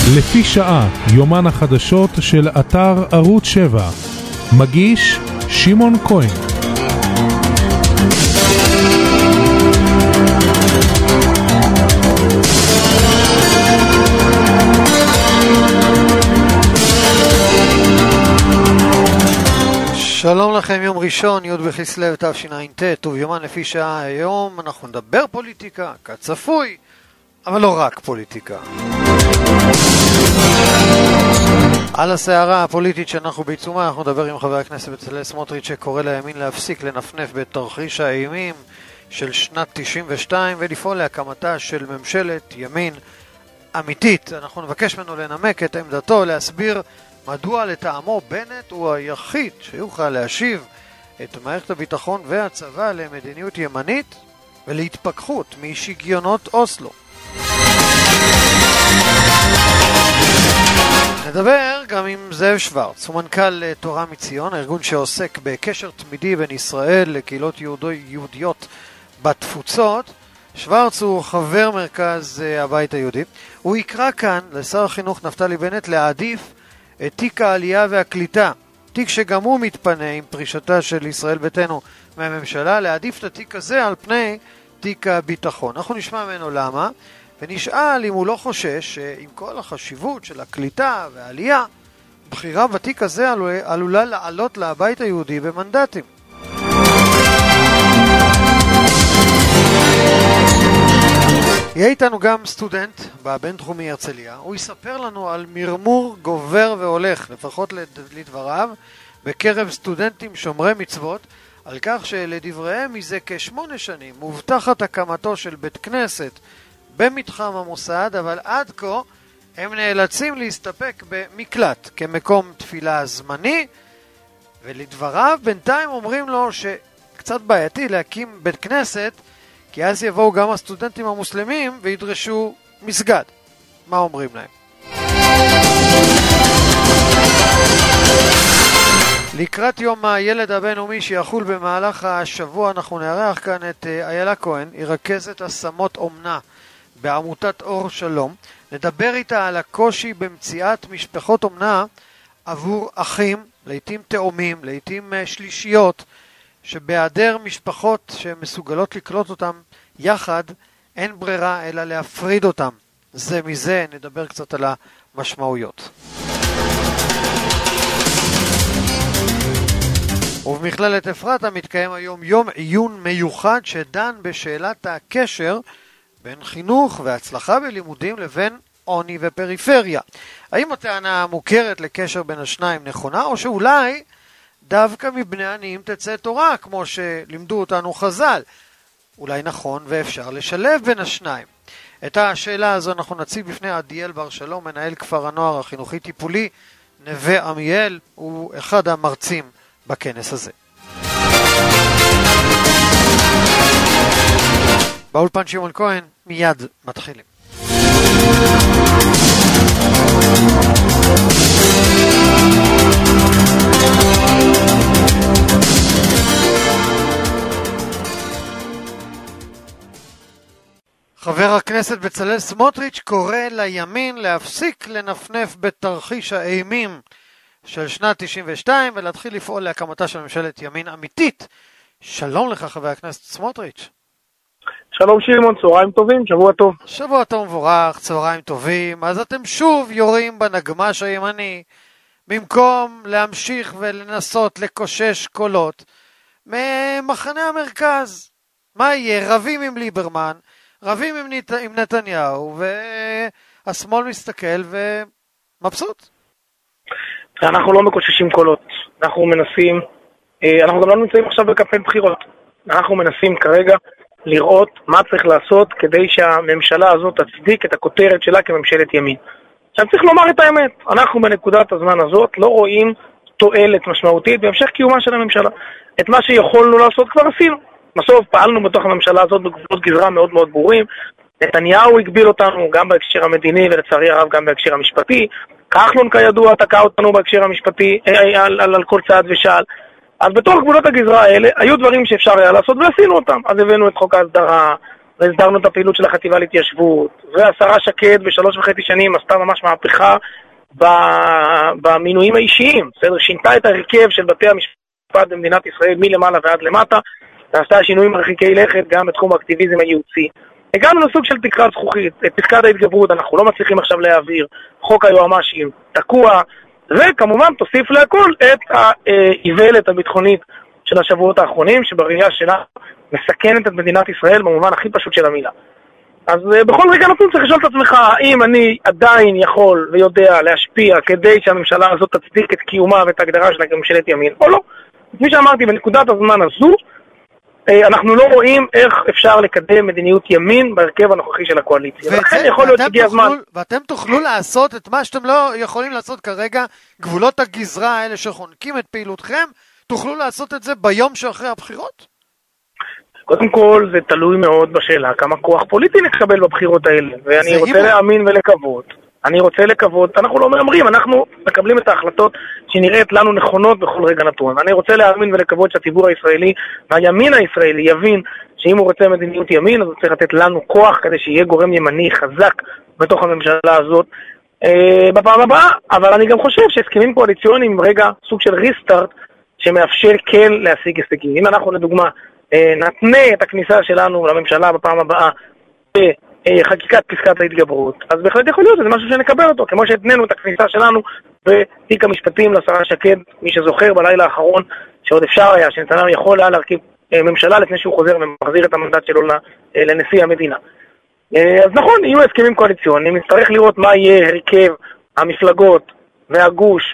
לפי שעה, יומן החדשות של אתר ערוץ 7. מגיש שמעון כהן. שלום לכם, יום ראשון, י' בכסלו תשע"ט, וביומן לפי שעה. היום אנחנו נדבר פוליטיקה, כצפוי, אבל לא רק פוליטיקה. על הסערה הפוליטית שאנחנו בעיצומה, אנחנו נדבר עם חבר הכנסת בצלאל סמוטריץ' שקורא לימין להפסיק לנפנף בתרחיש האימים של שנת 92 ולפעול להקמתה של ממשלת ימין אמיתית. אנחנו נבקש ממנו לנמק את עמדתו, להסביר מדוע לטעמו בנט הוא היחיד שיוכל להשיב את מערכת הביטחון והצבא למדיניות ימנית ולהתפכחות משגיונות אוסלו. נדבר גם עם זאב שוורץ, הוא מנכ"ל תורה מציון, הארגון שעוסק בקשר תמידי בין ישראל לקהילות יהודיות בתפוצות. שוורץ הוא חבר מרכז הבית היהודי. הוא יקרא כאן לשר החינוך נפתלי בנט להעדיף את תיק העלייה והקליטה, תיק שגם הוא מתפנה עם פרישתה של ישראל ביתנו מהממשלה, להעדיף את התיק הזה על פני תיק הביטחון. אנחנו נשמע ממנו למה, ונשאל אם הוא לא חושש שעם כל החשיבות של הקליטה והעלייה, בחירה בתיק הזה עלולה לעלות לבית היהודי במנדטים. יהיה איתנו גם סטודנט בבינתחומי הרצליה. הוא יספר לנו על מרמור גובר והולך, לפחות לדבריו, בקרב סטודנטים שומרי מצוות, על כך שלדבריהם מזה כ8 שנים מובטחת הקמתו של בית כנסת במתחם המוסד, אבל עד כה הם נאלצים להסתפק במקלט כמקום תפילה זמני, ולדבריו בינתיים אומרים לו שקצת בעייתי להקים בית כנסת, כי אז יבואו גם הסטודנטים המוסלמים וידרשו מסגד. מה אומרים להם? לקראת יום הילד הבינלאומי שיחול במהלך השבוע, אנחנו נארח כאן את איילה כהן, היא רכזת השמות אומנה בעמותת אור שלום. נדבר איתה על הקושי במציאת משפחות אומנה עבור אחים, לעתים תאומים, לעתים שלישיות, שבהיעדר משפחות שמסוגלות לקלוט אותם יחד, אין ברירה אלא להפריד אותם זה מזה. נדבר קצת על המשמעויות. ובמכללת אפרתה מתקיים היום יום עיון מיוחד שדן בשאלת הקשר בין חינוך והצלחה בלימודים לבין עוני ופריפריה. האם הטענה המוכרת לקשר בין השניים נכונה, או שאולי דווקא מבני עניים תצא תורה, כמו שלימדו אותנו חז"ל? אולי נכון ואפשר לשלב בין השניים. את השאלה הזו אנחנו נציב בפני עדיאל בר שלום, מנהל כפר הנוער החינוכי טיפולי נווה עמיאל, הוא אחד המרצים בכנס הזה. באולפן שמעון כהן, מיד מתחילים. חבר הכנסת בצלאל סמוטריץ' קורא לימין להפסיק לנפנף בתרחיש האימים של שנת 92 ולהתחיל לפעול להקמתה של ממשלת ימין אמיתית. שלום לך חבר הכנסת סמוטריץ'. שלום שמעון, צהריים טובים, שבוע טוב. שבוע טוב מבורך, צהריים טובים. אז אתם שוב יורים בנגמש הימני, במקום להמשיך ולנסות לקושש קולות ממחנה המרכז. מה יהיה? רבים עם ליברמן, רבים עם נתניהו, והשמאל מסתכל ומבסוט. אנחנו לא מקוששים קולות, אנחנו מנסים, אנחנו גם לא נמצאים עכשיו בקמפיין בחירות, אנחנו מנסים כרגע לראות מה צריך לעשות כדי שהממשלה הזאת תצדיק את הכותרת שלה כממשלת ימין. עכשיו צריך לומר את האמת, אנחנו בנקודת הזמן הזאת לא רואים תועלת משמעותית בהמשך קיומה של הממשלה. את מה שיכולנו לעשות כבר עשינו. בסוף פעלנו בתוך הממשלה הזאת בגבולות גזרה מאוד מאוד ברורים. נתניהו הגביל אותנו גם בהקשר המדיני ולצערי הרב גם בהקשר המשפטי. כחלון כידוע תקע אותנו בהקשר המשפטי על כל צעד ושעל. אז בתוך גבולות הגזרה האלה היו דברים שאפשר היה לעשות ועשינו אותם. אז הבאנו את חוק ההסדרה, והסדרנו את הפעילות של החטיבה להתיישבות, והשרה שקד ב3.5 שנים עשתה ממש מהפכה במינויים האישיים, בסדר? שינתה את הרכב של בתי המשפט במדינת ישראל מלמעלה ועד למטה, ועשתה שינויים מרחיקי לכת גם בתחום האקטיביזם הייעוצי. הגענו לסוג של תקרת זכוכית, את פסקת ההתגברות אנחנו לא מצליחים עכשיו להעביר, חוק היועמ"שים תקוע, וכמובן תוסיף להכל את האיוולת הביטחונית של השבועות האחרונים, שבראייה שלה מסכנת את מדינת ישראל במובן הכי פשוט של המילה. אז בכל רגע נתון צריך לשאול את עצמך, האם אני עדיין יכול ויודע להשפיע כדי שהממשלה הזאת תצדיק את קיומה ואת ההגדרה שלה כממשלת ימין, או לא. כפי שאמרתי, בנקודת הזמן הזו, אנחנו לא רואים איך אפשר לקדם מדיניות ימין בהרכב הנוכחי של הקואליציה. ולכן יכול להיות שהגיע הזמן. ואתם תוכלו לעשות את מה שאתם לא יכולים לעשות כרגע, גבולות הגזרה האלה שחונקים את פעילותכם, תוכלו לעשות את זה ביום שאחרי הבחירות? קודם כל זה תלוי מאוד בשאלה כמה כוח פוליטי נקבל בבחירות האלה, ואני רוצה להאמין ולקוות. אנחנו לא מאמרים, אנחנו מקבלים את ההחלטות שנראית לנו נכונות בכל רגע נתון. אני רוצה להאמין ולקוות שהציבור הישראלי והימין הישראלי יבין שאם הוא רוצה מדיניות ימין, אז הוא צריך לתת לנו כוח כדי שיהיה גורם ימני חזק בתוך הממשלה הזאת בפעם הבאה. אבל אני גם חושב שהסכמים קואליציוניים רגע סוג של ריסטארט שמאפשר כן להשיג הישגים. אם אנחנו לדוגמה נתנה את הכניסה שלנו לממשלה בפעם הבאה בחקיקת פסקת ההתגברות, אז בהחלט יכול להיות שזה משהו שנקבל אותו, כמו שהתננו את הכניסה שלנו בתיק המשפטים לשרה שקד, מי שזוכר בלילה האחרון שעוד אפשר היה, שנתניהו יכול היה להרכיב ממשלה לפני שהוא חוזר ומחזיר את המנדט שלו לנשיא המדינה. אז נכון, יהיו הסכמים קואליציוניים, נצטרך לראות מה יהיה הרכב המפלגות והגוש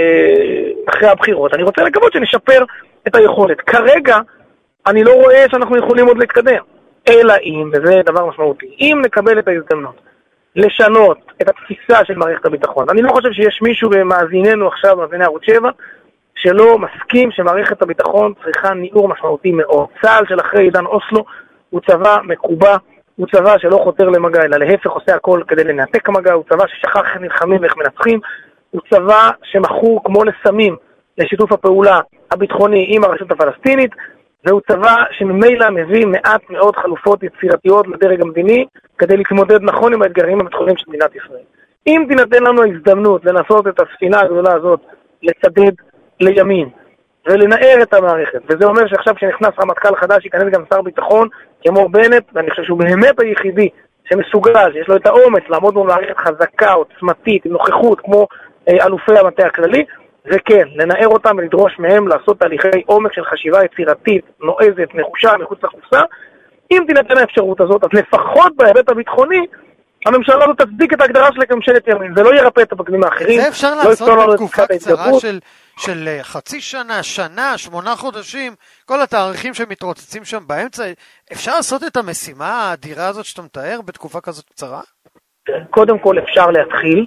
אחרי הבחירות. אני רוצה לקוות שנשפר את היכולת. כרגע אני לא רואה שאנחנו יכולים עוד להתקדם, אלא אם, וזה דבר משמעותי, אם נקבל את ההזדמנות לשנות את התפיסה של מערכת הביטחון. אני לא חושב שיש מישהו במאזיננו עכשיו, מאזיני ערוץ 7, שלא מסכים שמערכת הביטחון צריכה ניעור משמעותי מאוד. צה"ל של אחרי עידן אוסלו הוא צבא מקובע, הוא צבא שלא חותר למגע, אלא להפך עושה הכל כדי לנתק מגע, הוא צבא ששכח איך נלחמים ואיך מנצחים, הוא צבא שמכור כמו לסמים לשיתוף הפעולה הביטחוני עם הרשות הפלסטינית, והוא צבא שממילא מביא מעט מאוד חלופות יצירתיות לדרג המדיני כדי להתמודד נכון עם האתגרים הביטחוניים של מדינת ישראל. אם תינתן לנו ההזדמנות לנסות את הספינה הגדולה הזאת לצדד לימין ולנער את המערכת, וזה אומר שעכשיו כשנכנס רמטכ"ל חדש ייכנס גם שר ביטחון כמו בנט, ואני חושב שהוא באמת היחידי שמסוגל, שיש לו את האומץ לעמוד מול מערכת חזקה, עוצמתית, עם נוכחות כמו אלופי המטה הכללי, וכן, לנער אותם ולדרוש מהם לעשות תהליכי עומק של חשיבה יצירתית, נועזת, נחושה, מחוץ לחוצה. אם תינתן האפשרות הזאת, אז לפחות בהיבט הביטחוני, הממשלה הזאת תצדיק את ההגדרה שלה כממשלת ימין. זה לא ירפא את הפקדים האחרים. זה אפשר לעשות בתקופה קצרה של חצי שנה, שנה, 8 חודשים, כל התאריכים שמתרוצצים שם באמצע. אפשר לעשות את המשימה האדירה הזאת שאתה מתאר בתקופה כזאת קצרה? קודם כל אפשר להתחיל.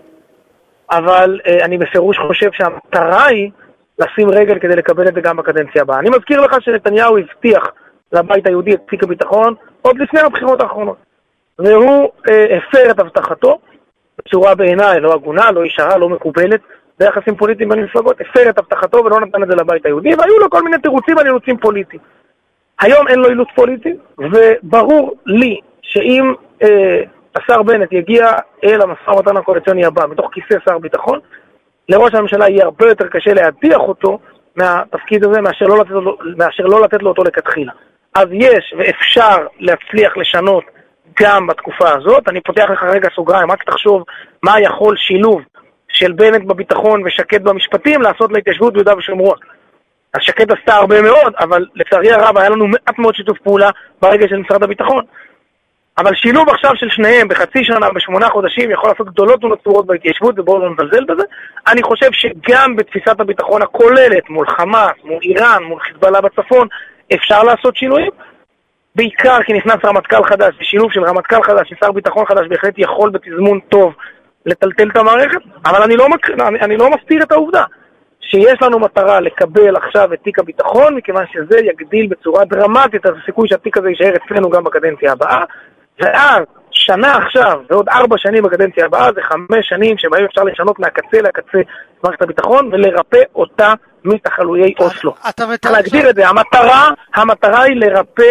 אבל אני בפירוש חושב שהמטרה היא לשים רגל כדי לקבל את זה גם בקדנציה הבאה. אני מזכיר לך שנתניהו הבטיח לבית היהודי את תיק הביטחון עוד לפני הבחירות האחרונות. והוא הפר את הבטחתו בצורה בעיניי לא הגונה, לא ישרה, לא מקובלת, ביחסים פוליטיים בין מפלגות, הפר את הבטחתו ולא נתן את זה לבית היהודי, והיו לו כל מיני תירוצים על אילוצים פוליטיים. היום אין לו אילוץ פוליטי, וברור לי שאם השר בנט יגיע אל המשא ומתן הקואליציוני הבא, מתוך כיסא שר ביטחון, לראש הממשלה יהיה הרבה יותר קשה להדיח אותו מהתפקיד הזה, מאשר לא לתת לו אותו לכתחילה. אז יש ואפשר להצליח לשנות גם בתקופה הזאת. אני פותח לך רגע סוגריים, רק תחשוב מה יכול שילוב של בנט בביטחון ושקד במשפטים לעשות להתיישבות ביהודה ושומרון. אז שקד עשתה הרבה מאוד, אבל לצערי הרב היה לנו מעט מאוד שיתוף פעולה ברגע של משרד הביטחון. אבל שילוב עכשיו של שניהם בחצי שנה, ב8 חודשים, יכול לעשות גדולות ונצורות בהתיישבות, ובואו לא נזלזל בזה. אני חושב שגם בתפיסת הביטחון הכוללת, מול חמאס, מול איראן, מול חיזבאללה בצפון, אפשר לעשות שינויים. בעיקר כי נכנס רמטכ"ל חדש, בשילוב של רמטכ"ל חדש, ששר ביטחון חדש, בהחלט יכול בתזמון טוב לטלטל את המערכת. אבל אני לא מסתיר את העובדה שיש לנו מטרה לקבל עכשיו את תיק הביטחון, מכיוון שזה יגדיל בצורה דרמטית את הסיכוי שהתיק הזה יישאר אצלנו גם בקדנציה הבאה. ואז שנה עכשיו ועוד 4 שנים בקדנציה הבאה זה 5 שנים שבהם אפשר לשנות מהקצה לקצה מערכת הביטחון ולרפא אותה מתחלויי אוסלו. אתה להגדיר את זה, המטרה היא לרפא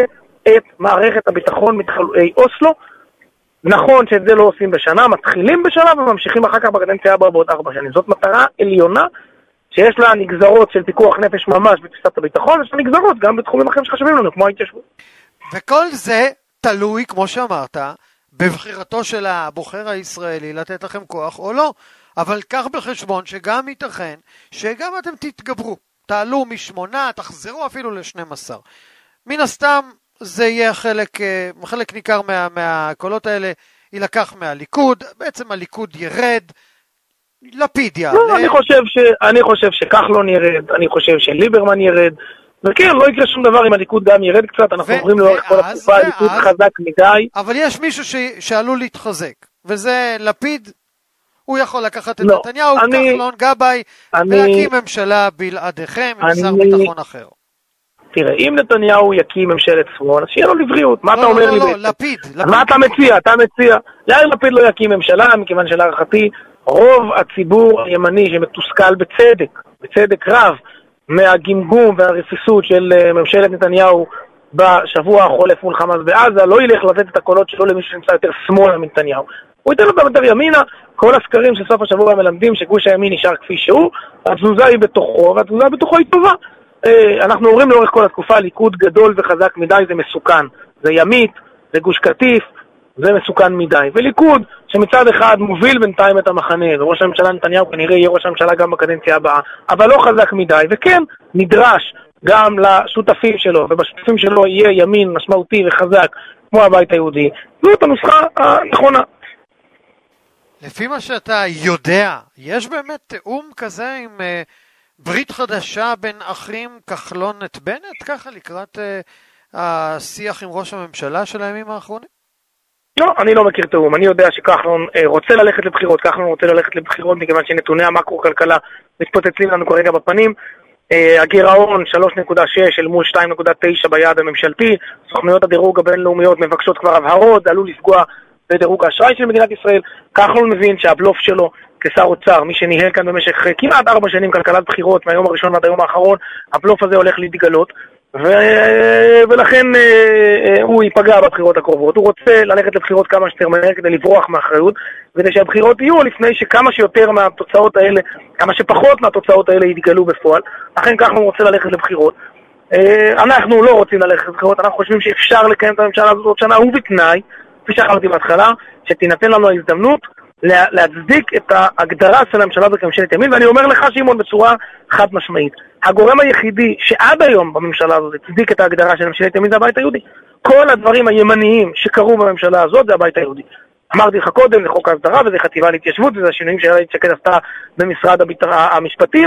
את מערכת הביטחון מתחלואי אוסלו. נכון שאת זה לא עושים בשנה, מתחילים בשנה וממשיכים אחר כך בקדנציה הבאה בעוד 4 שנים. זאת מטרה עליונה שיש לה נגזרות של פיקוח נפש ממש בתפיסת הביטחון, יש לה נגזרות גם בתחומים אחרים שחשובים לנו, כמו ההתיישבות. וכל זה תלוי, כמו שאמרת, בבחירתו של הבוחר הישראלי לתת לכם כוח או לא. אבל קח בחשבון שגם ייתכן שגם אתם תתגברו, תעלו מ8, תחזרו אפילו ל12. מן הסתם זה יהיה חלק ניכר מהקולות האלה יילקח מהליכוד, בעצם הליכוד ירד, לפיד יעלה. לא, אני חושב שכחלון ירד, אני חושב שליברמן ירד, וכן, לא יקרה שום דבר אם הליכוד גם ירד קצת, אנחנו עוברים לאורך כל התקופה, הליכוד חזק מדי. אבל יש מישהו שעלול להתחזק, וזה לפיד, הוא יכול לקחת את נתניהו, כחלון, גבאי, ולהקים ממשלה בלעדיכם עם שר ביטחון אחר. תראה, אם נתניהו יקים ממשלת שמאל, אז שיהיה לו לבריאות. מה אתה אומר לי? לא, לפיד. מה אתה מציע? יאיר לפיד לא יקים ממשלה, מכיוון שלהערכתי, רוב הציבור הימני שמתוסכל בצדק רב, מהגמגום והרפיסות של ממשלת נתניהו בשבוע החולף מול חמאס בעזה, לא ילך לתת את הקולות שלו למישהו שנמצא יותר שמאלה מנתניהו. הוא ייתן אותם יותר ימינה. כל הסקרים של סוף השבוע מלמדים שגוש הימין נשאר כפי שהוא, התזוזה היא בתוכו, והתזוזה בתוכו היא טובה. אנחנו אומרים לאורך כל התקופה, ליכוד גדול וחזק מדי זה מסוכן. זה ימית, זה גוש קטיף, זה מסוכן מדי. וליכוד שמצד אחד מוביל בינתיים את המחנה, וראש הממשלה נתניהו כנראה יהיה ראש הממשלה גם בקדנציה הבאה, אבל לא חזק מדי, וכן נדרש גם לשותפים שלו, ובשותפים שלו יהיה ימין משמעותי וחזק כמו הבית היהודי. זאת הנוסחה הנכונה. לפי מה שאתה יודע, יש באמת תאום כזה עם ברית חדשה בין אחים כחלון את בנט, ככה לקראת השיח עם ראש הממשלה של הימים האחרונים? לא, אני לא מכיר תאום. אני יודע שכחלון רוצה ללכת לבחירות, כחלון רוצה ללכת לבחירות מכיוון שנתוני המקרו-כלכלה מתפוצצים לנו כרגע בפנים. הגירעון 3.6 אל מול 2.9 ביעד הממשלתי, סוכנויות הדירוג הבינלאומיות מבקשות כבר הבהרות, זה עלול לפגוע בדירוג האשראי של מדינת ישראל. כחלון מבין שהבלוף שלו כשר אוצר, מי שניהל כאן במשך כמעט 4 שנים כלכלת בחירות מהיום הראשון ועד היום האחרון, הבלוף הזה הולך להתגלות, ולכן הוא ייפגע בבחירות הקרובות. הוא רוצה ללכת לבחירות כמה שיותר מהר כדי לברוח מאחריות, כדי שהבחירות יהיו לפני שכמה שיותר מהתוצאות האלה, כמה שפחות מהתוצאות האלה יתגלו בפועל. לכן כחלון רוצה ללכת לבחירות. אנחנו לא רוצים ללכת לבחירות, אנחנו חושבים שאפשר לקיים את הממשלה הזאת עוד שנה, ובתנאי, כפי שאמרתי בהתחלה, שתינתן לנו ההזדמנות להצדיק את ההגדרה של הממשלה הזאת כממשלת ימין. ואני אומר לך, שמעון, בצורה חד משמעית, הגורם היחידי שעד היום בממשלה הזאת הצדיק את ההגדרה של ממשלת ימין זה הבית היהודי. כל הדברים הימניים שקרו בממשלה הזאת זה הבית היהודי. אמרתי לך קודם, זה חוק ההסדרה וזה חטיבה להתיישבות, וזה השינויים שאיילת שקד עשתה במשרד המשפטים,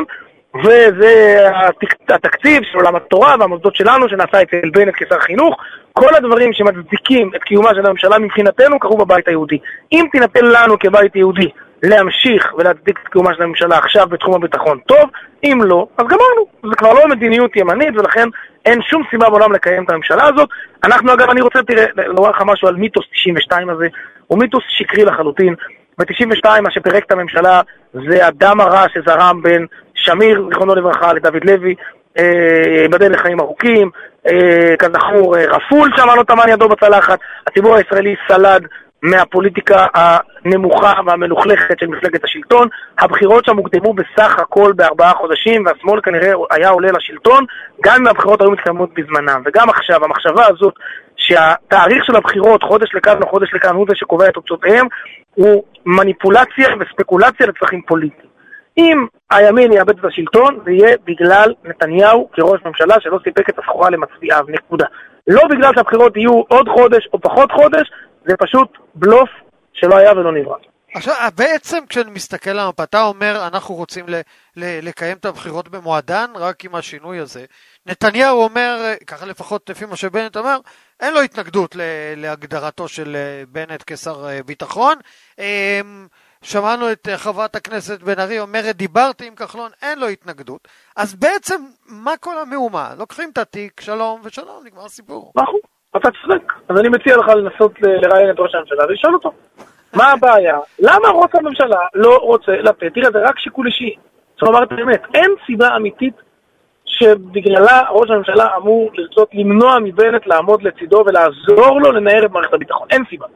וזה התקציב של עולם התורה והמוסדות שלנו שנעשה אצל בנט כשר חינוך. כל הדברים שמצדיקים את קיומה של הממשלה מבחינתנו קרו בבית היהודי. אם תינתן לנו כבית יהודי להמשיך ולהצדיק את קיומה של הממשלה עכשיו בתחום הביטחון, טוב. אם לא, אז גמרנו. זה כבר לא מדיניות ימנית, ולכן אין שום סיבה בעולם לקיים את הממשלה הזאת. אנחנו, אגב, אני רוצה לומר לך משהו על מיתוס 92 הזה. הוא מיתוס שקרי לחלוטין. ב-92 מה שפרק את הממשלה זה הדם הרע שזרם בין שמיר, זיכרונו לברכה, לדוד לוי, בדל לחיים ארוכים, כזכור רפול שמענו תמן ידו בצלחת. הציבור הישראלי סלד מהפוליטיקה הנמוכה והמלוכלכת של מפלגת השלטון. הבחירות שם הוקדמו בסך הכל ב4 חודשים, והשמאל כנראה היה עולה לשלטון, גם אם הבחירות היו מתקיימות בזמנם. וגם עכשיו, המחשבה הזאת שהתאריך של הבחירות, חודש לכאן או חודש לכאן, הוא זה שקובע את תוצאותיהם, הוא מניפולציה וספקולציה לצרכים פוליטיים. אם הימין יאבד את השלטון, זה יהיה בגלל נתניהו כראש ממשלה שלא סיפק את הסחורה למצביעיו, נקודה. לא בגלל שהבחירות יהיו עוד חודש או פחות חודש, זה פשוט בלוף שלא היה ולא נברא. עכשיו, בעצם כשאני מסתכל על המפה, אתה אומר, אנחנו רוצים לקיים את הבחירות במועדן, רק עם השינוי הזה. נתניהו אומר, ככה לפחות לפי מה שבנט אומר, אין לו התנגדות להגדרתו של בנט כשר ביטחון. שמענו את חברת הכנסת בן ארי אומרת, דיברתי עם כחלון, אין לו התנגדות. אז בעצם, מה כל המהומה? לוקחים את התיק, שלום ושלום, נגמר הסיפור. נכון, אתה צודק. אז אני מציע לך לנסות לראיין את ראש הממשלה ולשאול אותו. מה הבעיה? למה ראש הממשלה לא רוצה לתת? תראה, זה רק שיקול אישי. זאת אומרת, באמת, אין סיבה אמיתית שבגללה ראש הממשלה אמור לרצות למנוע מבנט לעמוד לצידו ולעזור לו לנהל את מערכת הביטחון. אין סיבה.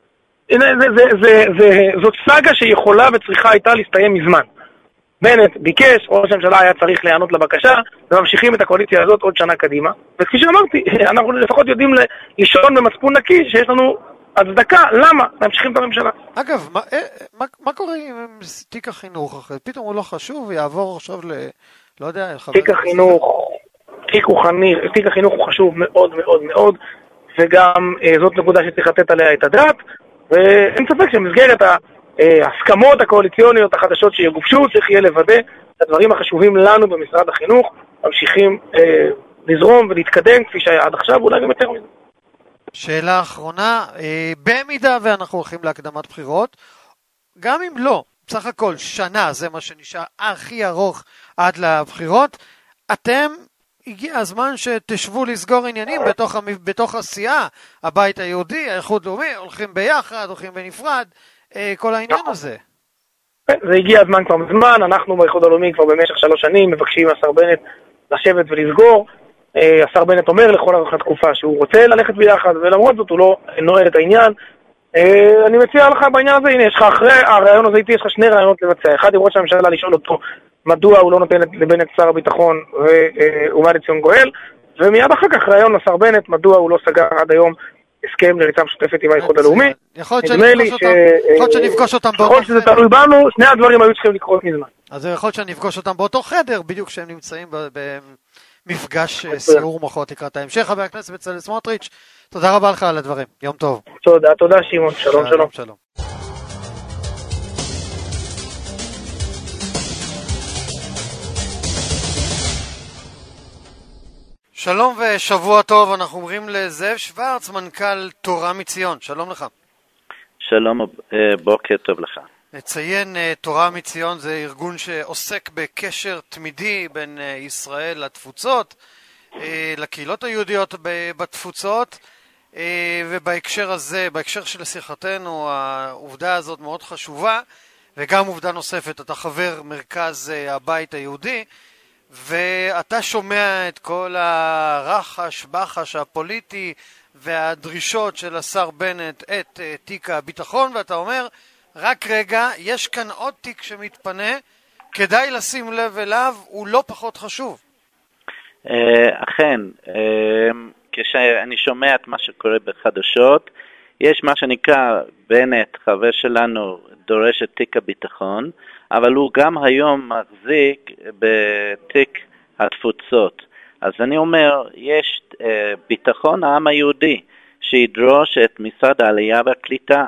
זאת סאגה שיכולה וצריכה הייתה להסתיים מזמן. בנט ביקש, ראש הממשלה היה צריך להיענות לבקשה, וממשיכים את הקואליציה הזאת עוד שנה קדימה. וכפי שאמרתי, אנחנו לפחות יודעים לישון במצפון נקי שיש לנו הצדקה, למה? ממשיכים את הממשלה. אגב, מה קורה עם תיק החינוך? פתאום הוא לא חשוב, יעבור עכשיו לא יודע, תיק החינוך, תיק החינוך הוא חשוב מאוד מאוד מאוד, וגם זאת נקודה שצריך לתת עליה את הדעת, ואין ספק שמסגרת ההסכמות הקואליציוניות החדשות שיגובשו, צריך יהיה לוודא את הדברים החשובים לנו במשרד החינוך, ממשיכים לזרום ולהתקדם כפי שהיה עד עכשיו, אולי גם יותר מזה. שאלה אחרונה, במידה ואנחנו הולכים להקדמת בחירות, גם אם לא, בסך הכל שנה, זה מה שנשאר הכי ארוך עד לבחירות, הגיע הזמן שתשבו לסגור עניינים בתוך הסיעה, הבית היהודי, האיחוד לאומי, הולכים ביחד, הולכים בנפרד, כל העניין הזה. זה הגיע הזמן כבר מזמן, אנחנו באיחוד הלאומי כבר במשך 3 שנים מבקשים השר בנט לשבת ולסגור, השר בנט אומר לכל אורך התקופה שהוא רוצה ללכת ביחד, ולמרות זאת הוא לא נועל את העניין. אני מציע לך בעניין הזה, הנה יש לך אחרי הרעיון הזה, יש לך 2 רעיונות לבצע. אחד עם ראש הממשלה לשאול אותו מדוע הוא לא נותן לבנט שר הביטחון ובא לציון גואל, ומיד אחר כך רעיון לשר בנט מדוע הוא לא סגר עד היום הסכם לריצה משותפת עם האיחוד הלאומי. יכול להיות שנפגוש אותם באותו חדר. יכול להיות שזה תלוי בנו, 2 הדברים היו צריכים לקרות מזמן. אז יכול להיות שנפגוש אותם באותו חדר, בדיוק כשהם נמצאים במפגש סיעור מוחות לקראת ההמשך. חבר הכנסת בצלאל סמוטריץ', תודה רבה לך על הדברים, יום טוב. תודה שמעון, שלום. שלום ושבוע טוב, אנחנו אומרים לזאב שוורץ, מנכ"ל תורה מציון, שלום לך. שלום, בוקר טוב לך. נציין, תורה מציון זה ארגון שעוסק בקשר תמידי בין ישראל לתפוצות, לקהילות היהודיות בתפוצות, ובהקשר הזה, בהקשר של שיחתנו, העובדה הזאת מאוד חשובה, וגם עובדה נוספת, אתה חבר מרכז הבית היהודי, ואתה שומע את כל הרחש בחש הפוליטי והדרישות של השר בנט את תיק הביטחון, ואתה אומר, רק רגע, יש כאן עוד תיק שמתפנה, כדאי לשים לב אליו, הוא לא פחות חשוב. אכן, כשאני שומע את מה שקורה בחדשות, יש מה שנקרא בנט, חבר שלנו, דורש את תיק הביטחון, אבל הוא גם היום מחזיק בתיק התפוצות. אז אני אומר, יש ביטחון העם היהודי שידרוש את משרד העלייה והקליטה,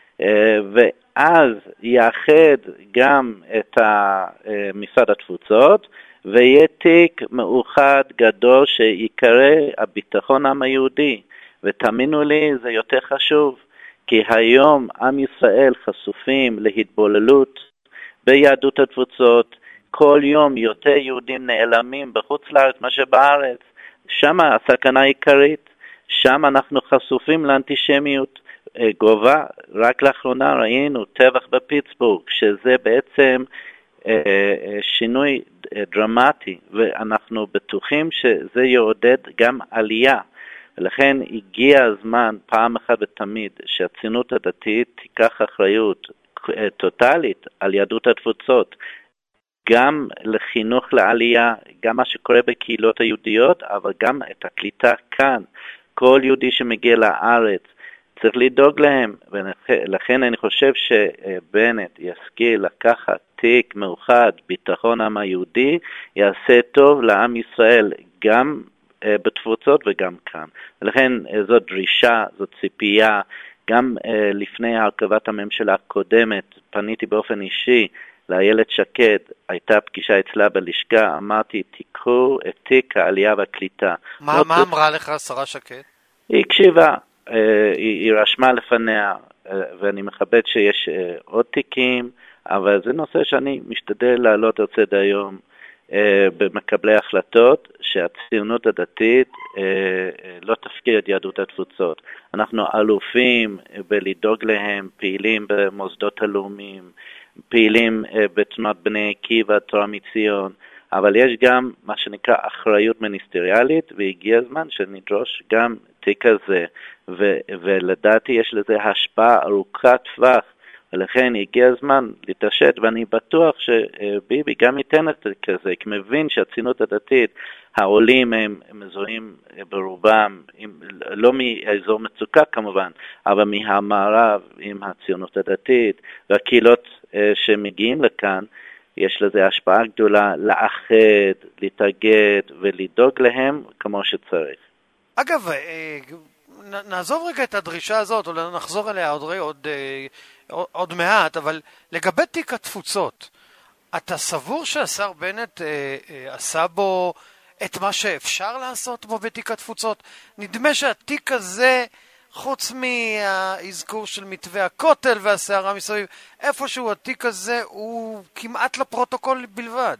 ואז יאחד גם את משרד התפוצות, ויהיה תיק מאוחד גדול שיקרא הביטחון העם היהודי. ותאמינו לי, זה יותר חשוב, כי היום עם ישראל חשופים להתבוללות ביהדות התפוצות, כל יום יותר יהודים נעלמים בחוץ לארץ מה שבארץ, שם הסכנה העיקרית, שם אנחנו חשופים לאנטישמיות גובה. רק לאחרונה ראינו טבח בפיטסבורג, שזה בעצם שינוי דרמטי, ואנחנו בטוחים שזה יעודד גם עלייה. ולכן הגיע הזמן פעם אחת ותמיד שהציונות הדתית תיקח אחריות טוטלית על יהדות התפוצות, גם לחינוך לעלייה, גם מה שקורה בקהילות היהודיות, אבל גם את הקליטה כאן. כל יהודי שמגיע לארץ צריך לדאוג להם, ולכן אני חושב שבנט ישכיל לקחת תיק מאוחד, ביטחון העם היהודי, יעשה טוב לעם ישראל, גם בתפוצות וגם כאן. ולכן זו דרישה, זו ציפייה. גם לפני הרכבת הממשלה הקודמת פניתי באופן אישי לאיילת שקד, הייתה פגישה אצלה בלשכה, אמרתי תיקחו את תיק העלייה והקליטה. מה אמרה לך שרה שקד? היא הקשיבה, היא רשמה לפניה, ואני מכבד שיש עוד תיקים, אבל זה נושא שאני משתדל להעלות על סדר היום במקבלי החלטות, שהציונות הדתית לא תפקיר את יהדות התפוצות. אנחנו אלופים בלדאוג להם, פעילים במוסדות הלאומיים, פעילים בתנועת בני עקיבא, תורה מציון, אבל יש גם מה שנקרא אחריות מיניסטריאלית, והגיע הזמן שנדרוש גם תיק הזה, ולדעתי יש לזה השפעה ארוכת טווח, ולכן הגיע הזמן להתעשת, ואני בטוח שביבי גם ייתן את זה כזה, כי מבין שהציונות הדתית, העולים הם מזוהים ברובם, לא מאזור מצוקה כמובן, אבל מהמערב עם הציונות הדתית, והקהילות שמגיעים לכאן, יש לזה השפעה גדולה לאחד, להתאגד ולדאוג להם כמו שצריך. אגב, נעזוב רגע את הדרישה הזאת, או נחזור אליה עוד מעט, אבל לגבי תיק התפוצות, אתה סבור שהשר בנט עשה בו את מה שאפשר לעשות בו בתיק התפוצות? נדמה שהתיק הזה, חוץ מהאזכור של מתווה הכותל והסערה מסביב, איפשהו התיק הזה הוא כמעט לפרוטוקול בלבד.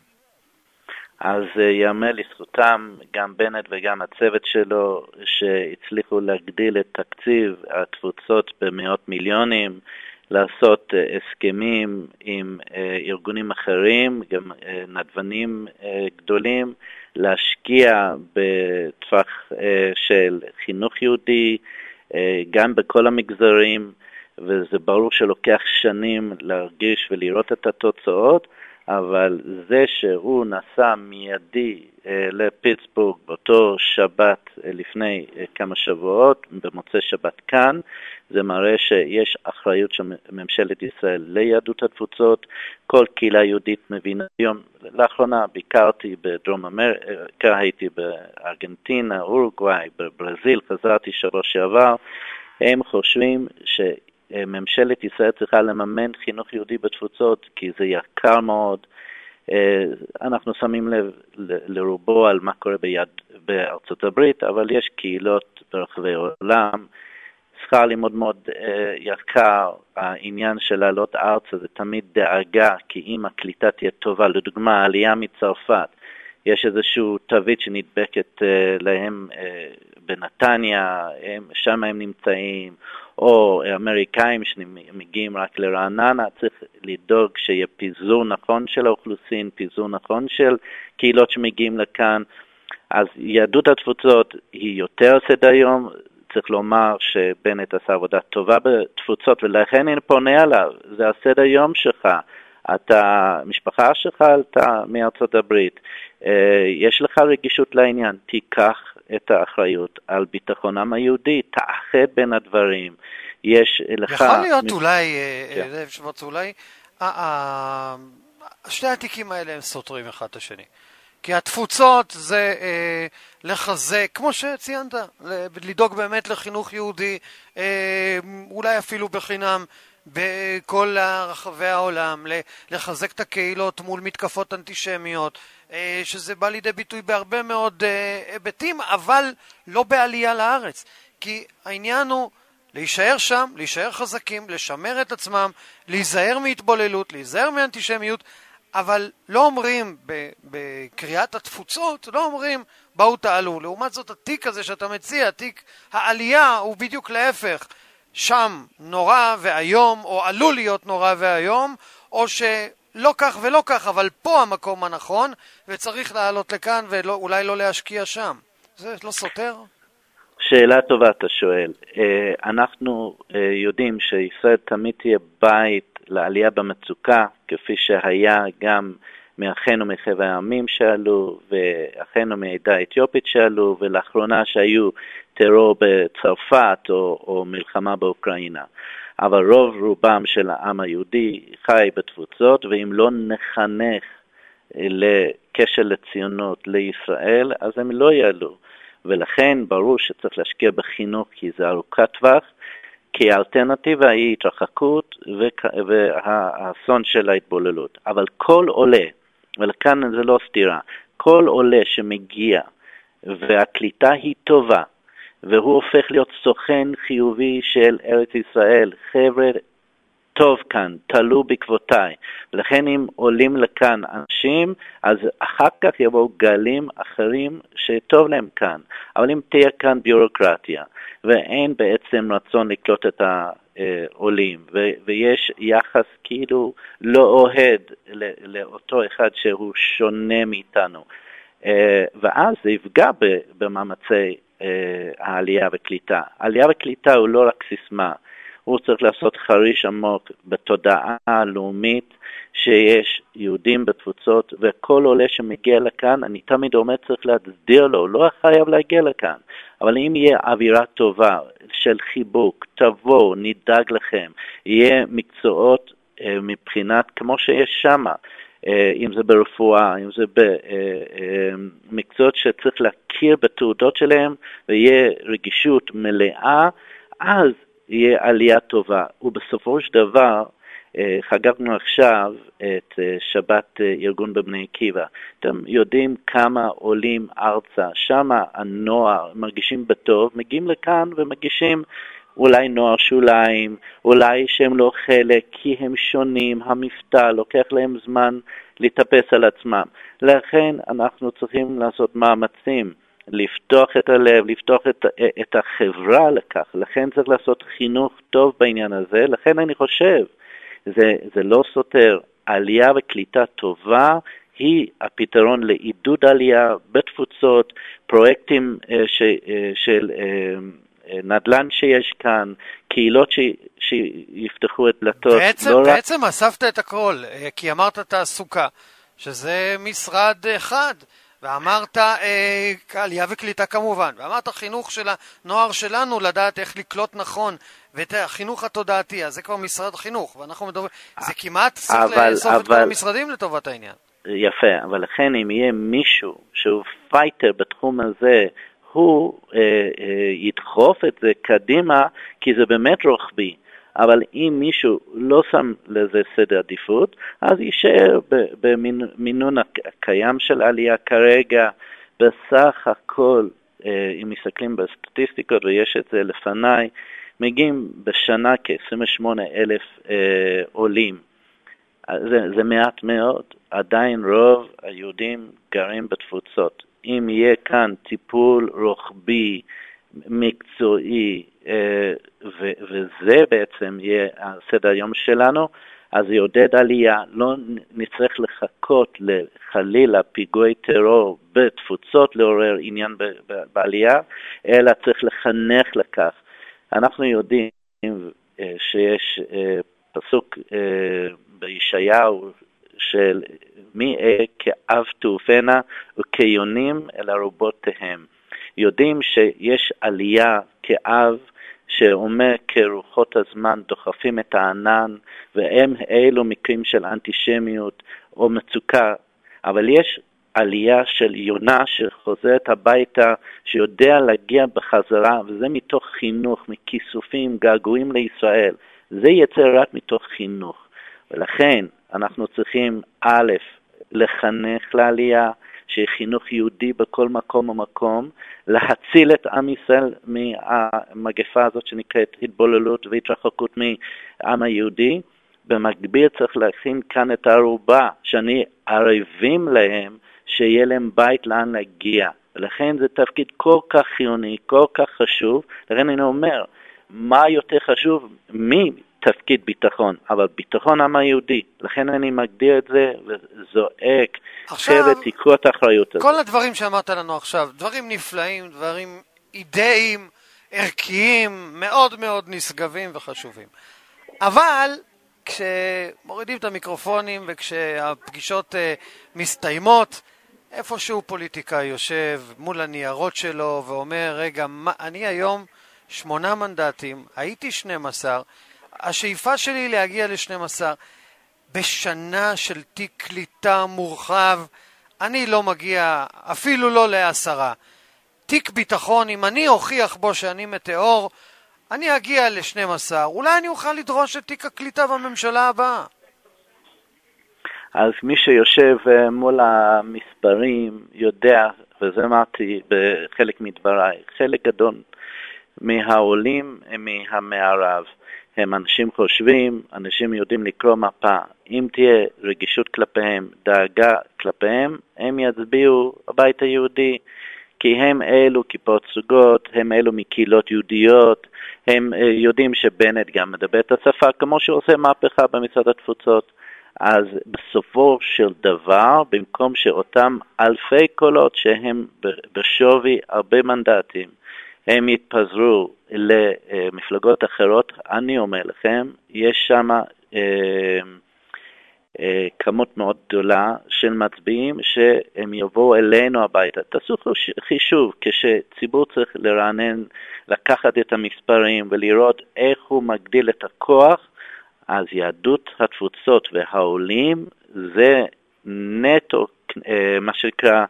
אז יאמר לזכותם גם בנט וגם הצוות שלו שהצליחו להגדיל את תקציב התפוצות במאות מיליונים, לעשות הסכמים עם ארגונים אחרים, גם נדבנים גדולים, להשקיע בטווח של חינוך יהודי, גם בכל המגזרים, וזה ברור שלוקח שנים להרגיש ולראות את התוצאות, אבל זה שהוא נסע מיידי לפיטסבורג באותו שבת לפני כמה שבועות, במוצאי שבת כאן, זה מראה שיש אחריות של ממשלת ישראל ליהדות התפוצות. כל קהילה יהודית מבינה. היום, לאחרונה ביקרתי בדרום אמריקה, הייתי בארגנטינה, אורוגוואי, בברזיל, חזרתי שבוע שעבר. הם חושבים שממשלת ישראל צריכה לממן חינוך יהודי בתפוצות, כי זה יקר מאוד. אנחנו שמים לב לרובו על מה קורה בארצות הברית, אבל יש קהילות ברחבי העולם, שכר לימוד מאוד יקר, העניין של לעלות ארצה זה תמיד דאגה, כי אם הקליטה תהיה טובה, לדוגמה, העלייה מצרפת, יש איזשהו תווית שנדבקת להם בנתניה, שם הם נמצאים, או אמריקאים שמגיעים רק לרעננה, צריך לדאוג שיהיה פיזור נכון של האוכלוסין, פיזור נכון של קהילות שמגיעים לכאן. אז יהדות התפוצות היא יותר סדר-יום, צריך לומר שבנט עשה עבודה טובה בתפוצות, ולכן אני פונה עליו, זה הסדר-יום שלך, המשפחה שלך עלתה מארצות הברית, יש לך רגישות לעניין, תיקח את האחריות על ביטחונם היהודי, תאחד בין הדברים, יש לך... יכול להיות אולי, אולי, שני התיקים האלה הם סותרים אחד את השני. כי התפוצות זה לחזק, כמו שציינת, לדאוג באמת לחינוך יהודי, אולי אפילו בחינם, בכל רחבי העולם, לחזק את הקהילות מול מתקפות אנטישמיות, שזה בא לידי ביטוי בהרבה מאוד היבטים, אבל לא בעלייה לארץ. כי העניין הוא להישאר שם, להישאר חזקים, לשמר את עצמם, להיזהר מהתבוללות, להיזהר מאנטישמיות, אבל לא אומרים בקריאת התפוצות, לא אומרים באו תעלו. לעומת זאת התיק הזה שאתה מציע, תיק העלייה, הוא בדיוק להפך. שם נורא והיום, או עלול להיות נורא והיום, או שלא כך ולא כך, אבל פה המקום הנכון, וצריך לעלות לכאן ואולי לא להשקיע שם. זה לא סותר? שאלה טובה אתה שואל. אנחנו יודעים שישראל תמיד תהיה בית לעלייה במצוקה, כפי שהיה גם מאחינו מחבר העמים שעלו, ואחינו מהעדה האתיופית שעלו, ולאחרונה שהיו טרור בצרפת או מלחמה באוקראינה. אבל רוב רובם של העם היהודי חי בתפוצות, ואם לא נחנך לקשר לציונות לישראל, אז הם לא יעלו. ולכן ברור שצריך להשקיע בחינוך, כי זה ארוכת טווח, כי האלטרנטיבה היא התרחקות והאסון של ההתבוללות. אבל כל עולה, ולכאן זה לא סתירה, כל עולה שמגיע והקליטה היא טובה, והוא הופך להיות סוכן חיובי של ארץ ישראל, חבר'ה טוב כאן, תלו בעקבותיי. ולכן אם עולים לכאן אנשים, אז אחר כך יבואו גלים אחרים שטוב להם כאן. אבל אם תהיה כאן ביורוקרטיה, ואין בעצם רצון לקלוט את עולים, ויש יחס כאילו לא אוהד לאותו אחד שהוא שונה מאיתנו. ואז זה יפגע במאמצי העלייה וקליטה. העלייה וקליטה הוא לא רק סיסמה, הוא צריך לעשות חריש עמוק בתודעה הלאומית שיש יהודים בתפוצות, וכל עולה שמגיע לכאן, אני תמיד אומר צריך להצדיר לו, לא חייב להגיע לכאן, אבל אם יהיה אווירה טובה של חיבוק, תבואו, נדאג לכם, יהיה מקצועות מבחינת כמו שיש שמה, אם זה ברפואה, אם זה במקצועות שצריך להכיר בתעודות שלהם, ויהיה רגישות מלאה, אז יהיה עלייה טובה. ובסופו של דבר, חגגנו עכשיו את שבת ארגון בבני עקיבא. אתם יודעים כמה עולים ארצה, שמה הנוער מרגישים בטוב, מגיעים לכאן ומרגישים אולי נוער שוליים, אולי שהם לא חלק, כי הם שונים, המבטא, לוקח להם זמן להתאפס על עצמם. לכן אנחנו צריכים לעשות מאמצים, לפתוח את הלב, לפתוח את החברה לכך. לכן צריך לעשות חינוך טוב בעניין הזה. לכן אני חושב, זה לא סותר, עלייה וקליטה טובה היא הפתרון לעידוד עלייה בתפוצות, פרויקטים של נדל"ן שיש כאן, קהילות שיפתחו את דלתות. בעצם אספת את הכל, כי אמרת תעסוקה, שזה משרד אחד, ואמרת עלייה וקליטה כמובן, ואמרת חינוך של הנוער שלנו לדעת איך לקלוט נכון, ואת החינוך התודעתי, אז זה כבר משרד חינוך, ואנחנו מדברים, זה כמעט צריך לאסוף את כל המשרדים לטובת העניין. יפה, אבל לכן אם יהיה מישהו שהוא פייטר בתחום הזה, הוא ידחוף את זה קדימה, כי זה באמת רוחבי. אבל אם מישהו לא שם לזה סדר עדיפות, אז יישאר במינון הקיים של עלייה כרגע. בסך הכל, אם מסתכלים בסטטיסטיקות, ויש את זה לפניי, מגיעים בשנה כ-28,000 עולים. זה מעט מאוד. עדיין רוב היהודים גרים בתפוצות. אם יהיה כאן טיפול רוחבי, מקצועי, וזה בעצם יהיה הסדר היום שלנו, אז יעודד עלייה. לא נצטרך לחכות לחלילה פיגועי טרור בתפוצות לעורר עניין בעלייה, אלא צריך לחנך לכך. אנחנו יודעים שיש פסוק בישעיהו של מי כאב תעופנה וכיונים אל ארובותיהם. יודעים שיש עלייה כאב שאומר כרוחות הזמן דוחפים את הענן, והם אלו מקרים של אנטישמיות או מצוקה, אבל יש עלייה של יונה שחוזרת הביתה, שיודע להגיע בחזרה, וזה מתוך חינוך, מכיסופים, געגועים לישראל. זה יצא רק מתוך חינוך. ולכן אנחנו צריכים א', לחנך לעלייה, שחינוך יהודי בכל מקום ומקום, להציל את עם ישראל מהמגפה הזאת שנקראת התבוללות והתרחקות מהעם היהודי. במקביל צריך להכין כאן את הערובה, שאני ערבים להם, שיהיה להם בית לאן להגיע. ולכן זה תפקיד כל כך חיוני, כל כך חשוב. לכן אני אומר, מה יותר חשוב מתפקיד ביטחון? אבל ביטחון העם היהודי. לכן אני מגדיר את זה וזועק. חבר'ה, תיקחו את האחריות הזאת. כל הדברים שאמרת לנו עכשיו, דברים נפלאים, דברים אידאיים, ערכיים, מאוד מאוד נשגבים וחשובים. אבל כשמורידים את המיקרופונים וכשהפגישות מסתיימות, איפשהו פוליטיקאי יושב מול הניירות שלו ואומר, רגע, אני היום 8 מנדטים, הייתי 12, השאיפה שלי להגיע ל-12, בשנה של תיק קליטה מורחב, אני לא מגיע אפילו לא ל10. תיק ביטחון, אם אני אוכיח בו שאני מטאור, אני אגיע ל12. אולי אני אוכל לדרוש את תיק הקליטה בממשלה הבאה. אז מי שיושב מול המספרים יודע, וזה אמרתי בחלק מדבריי, חלק גדול מהעולים מהמערב הם אנשים חושבים, אנשים יודעים לקרוא מפה. אם תהיה רגישות כלפיהם, דאגה כלפיהם, הם יצביעו הבית היהודי, כי הם אלו כיפות סוגות, הם אלו מקהילות יהודיות, הם יודעים שבנט גם מדבר את השפה, כמו שהוא עושה מהפכה במשרד התפוצות. אז בסופו של דבר, במקום שאותם אלפי קולות שהם בשווי הרבה מנדטים, הם יתפזרו למפלגות אחרות, אני אומר לכם, יש שם כמות מאוד גדולה של מצביעים שהם יבואו אלינו הביתה. תעשו חישוב, כשציבור צריך לרענן, לקחת את המספרים ולראות איך הוא מגדיל את הכוח, אז יהדות התפוצות והעולים זה נטו, מה שנקרא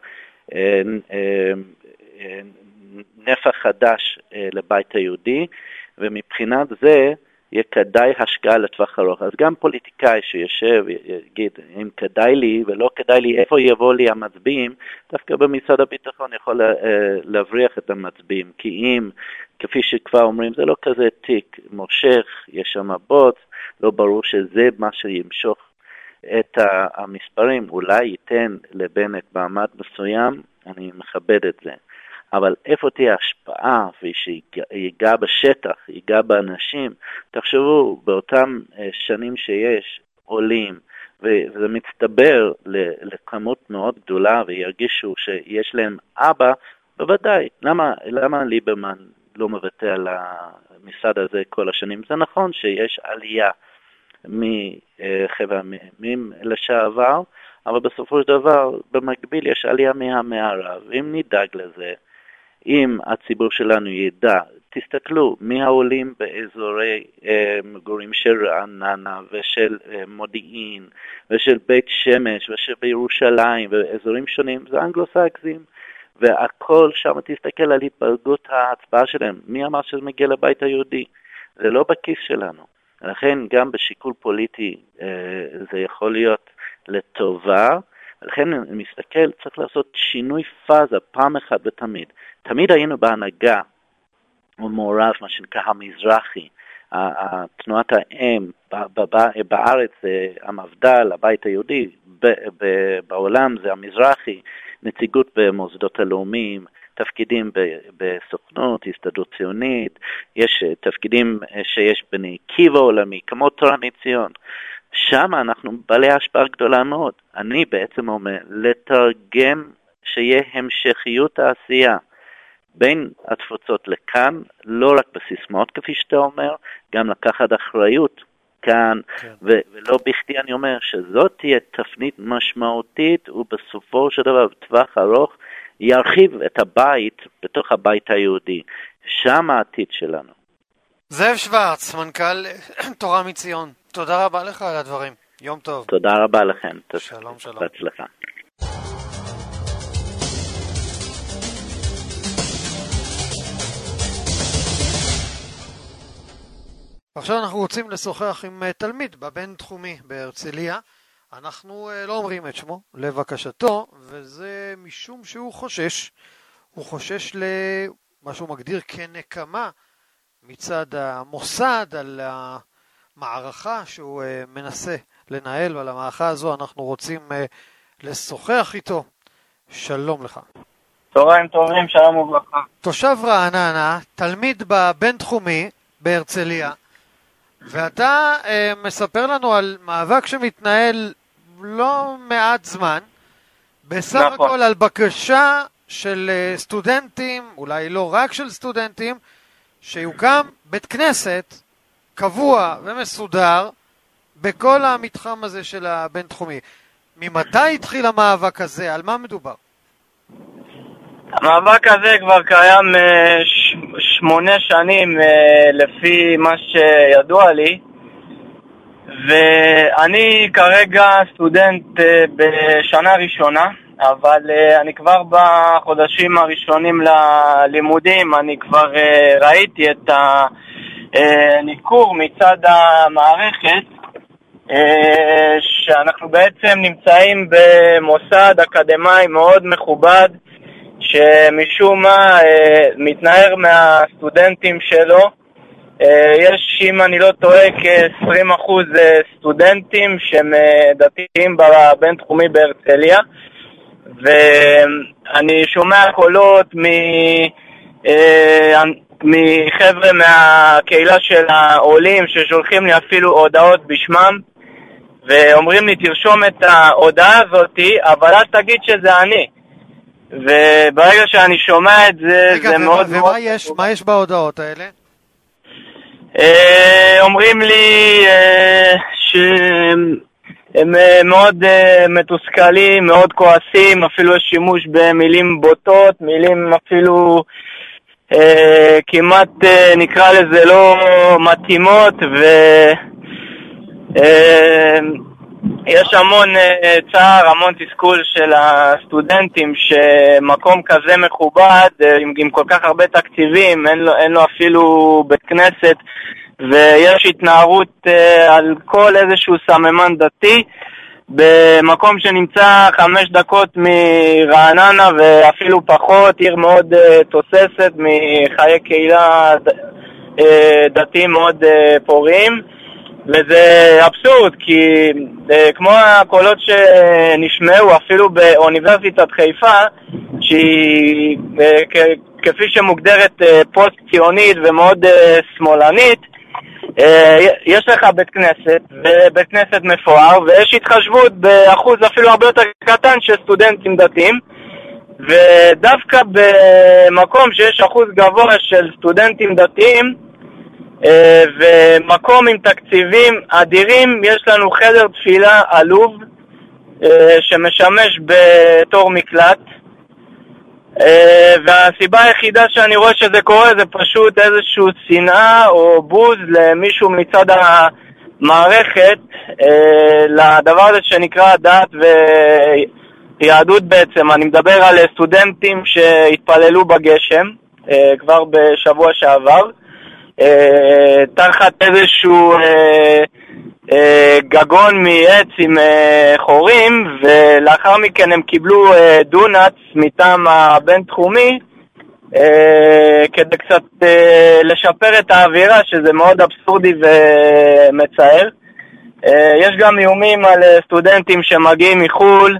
נפח חדש לבית היהודי, ומבחינת זה יהיה כדאי השקעה לטווח ארוך. אז גם פוליטיקאי שיושב יגיד, אם כדאי לי ולא כדאי לי, איפה יבוא לי המצביעים, דווקא במשרד הביטחון יכול להבריח את המצביעים, כי אם, כפי שכבר אומרים, זה לא כזה תיק מושך, יש שם בוץ, לא ברור שזה מה שימשוך את המספרים, אולי ייתן לבנט מעמד מסוים, אני מכבד את זה. אבל איפה תהיה השפעה, ושיגע בשטח, ייגע באנשים, תחשבו, באותם שנים שיש עולים, וזה מצטבר לכמות מאוד גדולה, וירגישו שיש להם אבא, בוודאי, למה ליברמן לא מבטא על המשרד הזה כל השנים? זה נכון שיש עלייה מחבר המדינות לשעבר, אבל בסופו של דבר, במקביל יש עלייה מהמערב. אם נדאג לזה, אם הציבור שלנו ידע, תסתכלו, מי העולים באזורי מגורים של רעננה ושל מודיעין ושל בית שמש ושל בירושלים ואזורים שונים, זה אנגלוסקסים, והכל שם תסתכל על התפלגות ההצבעה שלהם. מי אמר שזה מגיע לבית היהודי? זה לא בכיס שלנו. לכן גם בשיקול פוליטי זה יכול להיות לטובה, לכן אני מסתכל, צריך לעשות שינוי פאזה פעם אחת ותמיד. תמיד היינו בהנהגה ומעורב, מה שנקרא המזרחי, תנועת האם בארץ זה המפד"ל, הבית היהודי, בעולם זה המזרחי, נציגות במוסדות הלאומיים, תפקידים בסוכנות, הסתדרות ציונית, יש תפקידים שיש בני עקיבא עולמי, כמו תורה מציון. שם אנחנו בעלי השפעה גדולה מאוד. אני בעצם אומר, לתרגם שיהיה המשכיות העשייה בין התפוצות לכאן, לא רק בסיסמאות כפי שאתה אומר, גם לקחת אחריות כאן, כן. ולא בכדי אני אומר שזאת תהיה תפנית משמעותית, ובסופו של דבר בטווח ארוך ירחיב את הבית בתוך הבית היהודי. שם העתיד שלנו. זאב שוורץ, מנכ"ל תורה מציון, תודה רבה לך על הדברים. יום טוב. תודה רבה לכם. שלום, שלום. בהצלחה. עכשיו אנחנו רוצים לשוחח עם תלמיד בבין תחומי בהרצליה. אנחנו לא אומרים את שמו לבקשתו, וזה משום שהוא חושש למה שהוא מגדיר כנקמה מצד המוסד על המערכה שהוא מנסה לנהל, ועל המערכה הזו אנחנו רוצים לשוחח איתו. שלום לך. צהריים טובים, שלום וברכה. תושב רעננה, תלמיד בבין תחומי בהרצליה, ואתה מספר לנו על מאבק שמתנהל לא מעט זמן, בסך הכל על בקשה של סטודנטים, אולי לא רק של סטודנטים, שיוקם בית כנסת קבוע ומסודר בכל המתחם הזה של הבן תחומי. ממתי התחיל המאבק הזה? על מה מדובר? המאבק הזה כבר קיים 8 שנים לפי מה שידוע לי, ואני כרגע סטודנט בשנה ראשונה, אבל אני כבר בחודשים הראשונים ללימודים, אני כבר ראיתי את הניכור מצד המערכת, שאנחנו בעצם נמצאים במוסד אקדמי מאוד מכובד, שמשום מה מתנער מהסטודנטים שלו. יש, אם אני לא טועה, כ-20% סטודנטים שהם דתיים בבין תחומי בהרצליה, ואני שומע קולות מחבר'ה מהקהילה של העולים ששולחים לי אפילו הודעות בשמם ואומרים לי תרשום את ההודעה הזאת, אבל אל תגיד שזה אני. וברגע שאני שומע את זה, זה מאוד... ומה יש בהודעות האלה? אומרים לי שהם מאוד מתוסכלים, מאוד כועסים, אפילו יש שימוש במילים בוטות, מילים אפילו כמעט נקרא לזה לא מתאימות, יש המון צער, המון תסכול של הסטודנטים שמקום כזה מכובד עם כל כך הרבה תקציבים אין לו אפילו בית כנסת, ויש התנערות על כל איזשהו סממן דתי במקום שנמצא 5 דקות מרעננה ואפילו פחות, עיר מאוד תוססת מחיי קהילה דתיים מאוד פוריים. וזה אבסורד, כי כמו הקולות שנשמעו אפילו באוניברסיטת חיפה, שהיא כפי שמוגדרת פוסט-ציונית ומאוד שמאלנית, יש לך בית כנסת, ובית כנסת מפואר, ויש התחשבות באחוז אפילו הרבה יותר קטן של סטודנטים דתיים, ודווקא במקום שיש אחוז גבוה של סטודנטים דתיים, ומקום עם תקציבים אדירים, יש לנו חדר תפילה עלוב שמשמש בתור מקלט, והסיבה היחידה שאני רואה שזה קורה זה פשוט איזשהו שנאה או בוז למישהו מצד המערכת לדבר הזה שנקרא דת ויהדות. בעצם אני מדבר על סטודנטים שהתפללו בגשם כבר בשבוע שעבר תחת איזשהו גגון מעץ עם חורים, ולאחר מכן הם קיבלו דונץ מטעם הבינתחומי כדי קצת לשפר את האווירה, שזה מאוד אבסורדי ומצער. יש גם איומים על סטודנטים שמגיעים מחול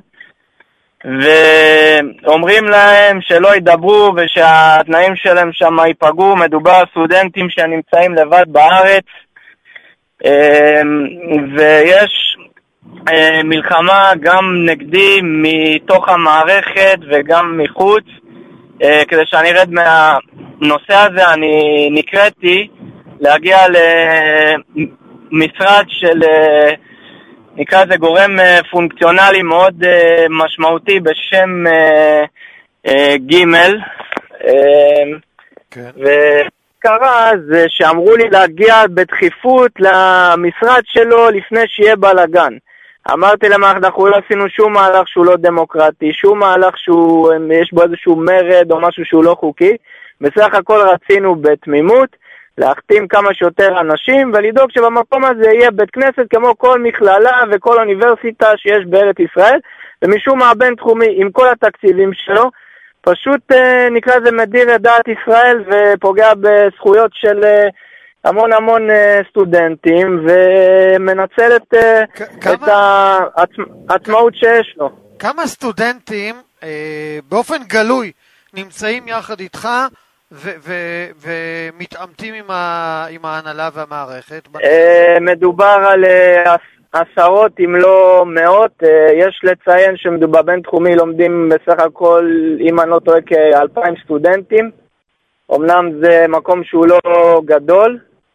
ואומרים להם שלא ידברו ושהתנאים שלהם שם ייפגעו. מדובר על סטודנטים שנמצאים לבד בארץ, ויש מלחמה גם נגדי מתוך המערכת וגם מחוץ. כדי שאני ארד מהנושא הזה אני נקראתי להגיע למשרד של נקרא זה גורם פונקציונלי מאוד משמעותי בשם ג' כן. וקרה זה שאמרו לי להגיע בדחיפות למשרד שלו לפני שיהיה בלגן. אמרתי להם, אנחנו לא עשינו שום מהלך שהוא לא דמוקרטי, שום מהלך שיש בו איזשהו מרד או משהו שהוא לא חוקי. בסך הכל רצינו בתמימות להחתים כמה שיותר אנשים ולדאוג שבמקום הזה יהיה בית כנסת כמו כל מכללה וכל אוניברסיטה שיש בארץ ישראל, ומשום מה הבינתחומי עם כל התקציבים שלו פשוט נקרא זה מדיר את דעת ישראל ופוגע בזכויות של המון סטודנטים ומנצל את העצמאות שיש לו. כמה סטודנטים באופן גלוי נמצאים יחד איתך ומתעמתים עם ההנהלה והמערכת? מדובר על עשרות אם לא מאות. יש לציין שמדובר בין תחומי לומדים בסך הכל, אם אני לא טועה, כ2,000 סטודנטים. אמנם זה מקום שהוא לא גדול,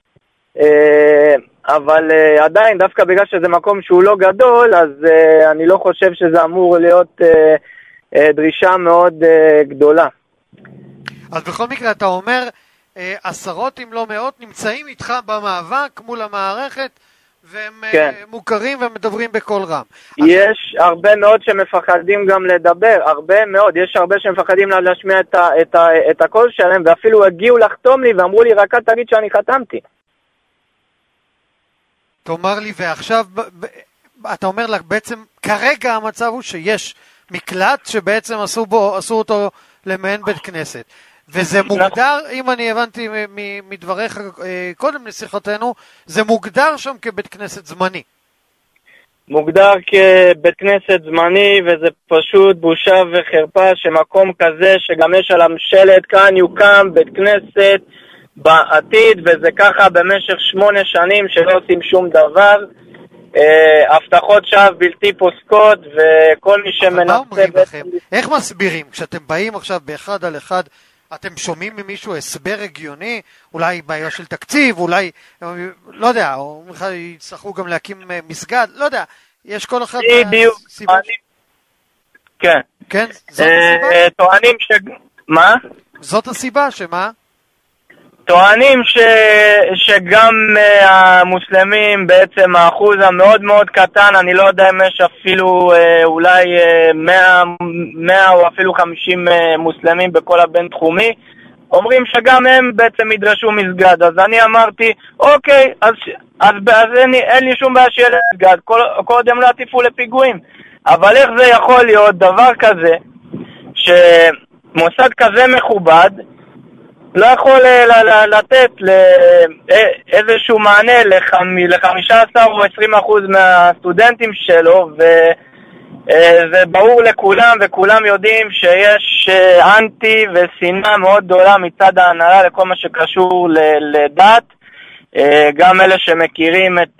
אבל עדיין דווקא בגלל שזה מקום שהוא לא גדול, אז אני לא חושב שזה אמור להיות דרישה מאוד גדולה. אז בכל מקרה אתה אומר עשרות אם לא מאות נמצאים איתך במאבק מול המערכת והם כן. מוכרים ומדברים בכל רם. יש הרבה מאוד שמפחדים גם לדבר, הרבה מאוד, יש הרבה שמפחדים להשמיע את הקול שלהם, ואפילו הגיעו לחתום לי ואמרו לי רק אל תגיד שאני חתמתי. תאמר לי, ועכשיו אתה אומר לך בעצם כרגע המצב הוא שיש מקלט שבעצם עשו אותו למעין בית כנסת, וזה מוגדר, אם אני הבנתי מדבריך קודם לשיחתנו, זה מוגדר שם כבית כנסת זמני. מוגדר כבית כנסת זמני, וזה פשוט בושה וחרפה שמקום כזה שגם יש עליו שלט כאן יוקם בית כנסת בעתיד, וזה ככה במשך 8 שנים שלא עושים שום דבר. הבטחות שווא בלתי פוסקות, וכל מי שמנסה... מה אומרים לכם? איך מסבירים? כשאתם באים עכשיו באחד על אחד, אתם שומעים ממישהו הסבר הגיוני? אולי בעיה של תקציב, אולי, לא יודע, או בכלל יצטרכו גם להקים מסגד, לא יודע, יש כל אחד מהסיבות... כן. כן? זאת הסיבה? טוענים מה? זאת הסיבה, שמה? טוענים שגם המוסלמים בעצם האחוז המאוד מאוד קטן, אני לא יודע אם יש אפילו אולי 100 או אפילו 50 מוסלמים בכל הבינתחומי, אומרים שגם הם בעצם ידרשו מסגד. אז אני אמרתי, אוקיי, אז אין לי שום בעיה שיהיה מסגד, קודם לא עטיפו לפיגועים. אבל איך זה יכול להיות דבר כזה, שמוסד כזה מכובד, לא יכול לתת איזשהו מענה ל-15 או 20% מהסטודנטים שלו, וזה ברור לכולם, וכולם יודעים שיש אנטי ושנאה מאוד גדולה מצד ההנהלה לכל מה שקשור לדת, גם אלה שמכירים את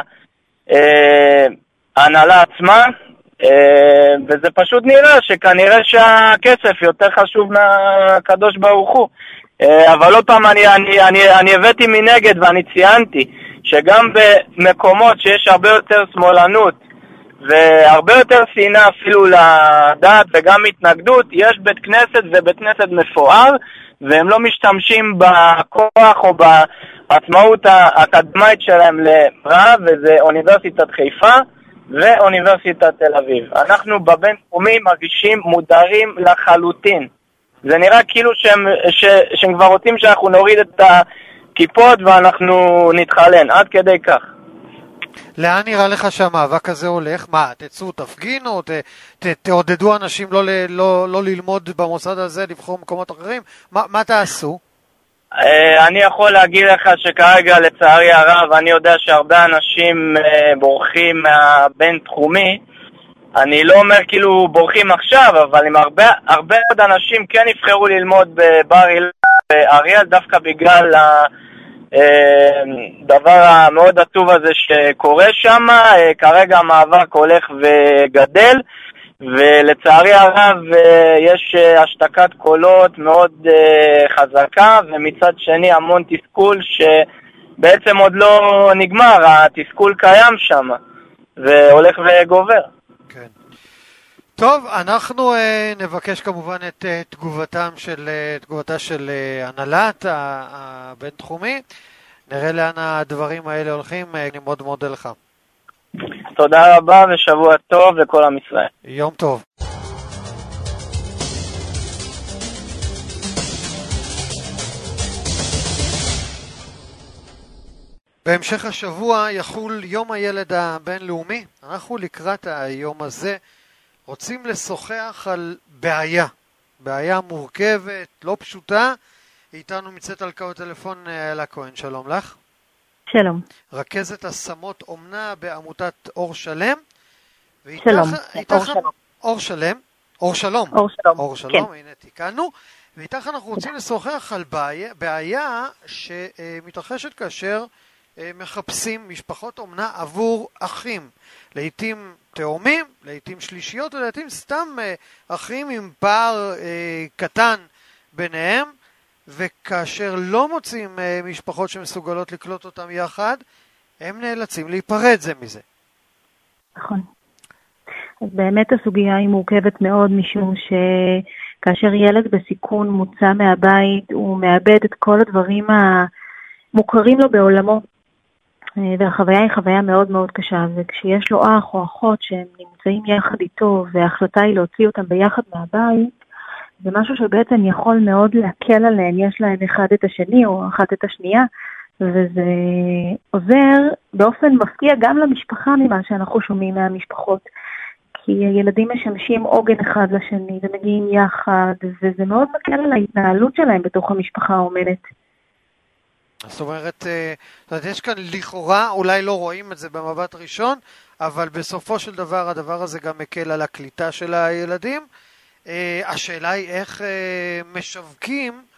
ההנהלה עצמה, וזה פשוט נראה שכנראה שהכסף יותר חשוב מהקדוש ברוך הוא. אבל עוד פעם אני הבאתי מנגד ואני ציינתי שגם במקומות שיש הרבה יותר שמאלנות והרבה יותר שנאה אפילו לדת וגם התנגדות, יש בית כנסת ובית כנסת מפואר, והם לא משתמשים בכוח או בעצמאות האקדמית שלהם לרע, וזה אוניברסיטת חיפה ואוניברסיטת תל אביב. אנחנו בבינתחומי מרגישים מודרים לחלוטין. זה נראה כאילו שהם כבר רוצים שאנחנו נוריד את הכיפות ואנחנו נתחלן, עד כדי כך. לאן נראה לך שהמאבק הזה הולך? מה, תצאו, תפגינו, תעודדו אנשים לא ללמוד במוסד הזה, לבחור מקומות אחרים? מה תעשו? אני יכול להגיד לך שכרגע לצערי הרב, אני יודע שהרבה אנשים בורחים מהבינתחומי. אני לא אומר כאילו בורחים עכשיו, אבל עם הרבה עוד אנשים כן יבחרו ללמוד בבר אילן ואריאל, דווקא בגלל הדבר המאוד עצוב הזה שקורה שם. כרגע המאבק הולך וגדל, ולצערי הרב יש השתקת קולות מאוד חזקה, ומצד שני המון תסכול שבעצם עוד לא נגמר, התסכול קיים שם והולך וגובר. כן. טוב, אנחנו נבקש כמובן את תגובתה של הנהלת הבינתחומי. נראה לאן הדברים האלה הולכים. אני מאוד מודה לך. תודה רבה ושבוע טוב לכל עם ישראל. יום טוב. בהמשך השבוע יחול יום הילד הבינלאומי. אנחנו לקראת היום הזה רוצים לשוחח על בעיה מורכבת, לא פשוטה. איתנו מצאת על קו טלפון אלה כהן, שלום לך. שלום. רכזת השמות אומנה בעמותת אור שלם. שלום. אור שלם. אור שלום. כן. הנה תיקנו. ואיתך אנחנו רוצים לשוחח על בעיה שמתרחשת כאשר מחפשים משפחות אומנה עבור אחים. לעתים תאומים, לעתים שלישיות, ולעתים סתם אחים עם פער קטן ביניהם, וכאשר לא מוצאים משפחות שמסוגלות לקלוט אותם יחד, הם נאלצים להיפרד זה מזה. נכון. אז באמת הסוגיה היא מורכבת מאוד, משום שכאשר ילד בסיכון מוצא מהבית, הוא מאבד את כל הדברים המוכרים לו בעולמו. והחוויה היא חוויה מאוד מאוד קשה, וכשיש לו אח או אחות שהם נמצאים יחד איתו, וההחלטה היא להוציא אותם ביחד מהבית, זה משהו שבעצם יכול מאוד להקל עליהם, יש להם אחד את השני או אחת את השנייה, וזה עוזר באופן מפתיע גם למשפחה ממה שאנחנו שומעים מהמשפחות, כי הילדים משמשים עוגן אחד לשני ומגיעים יחד, וזה מאוד מקל על ההתנהלות שלהם בתוך המשפחה האומנת. זאת אומרת, יש כאן לכאורה, אולי לא רואים את זה במבט ראשון, אבל בסופו של דבר הדבר הזה גם מקל על הקליטה של הילדים. השאלה היא איך משווקים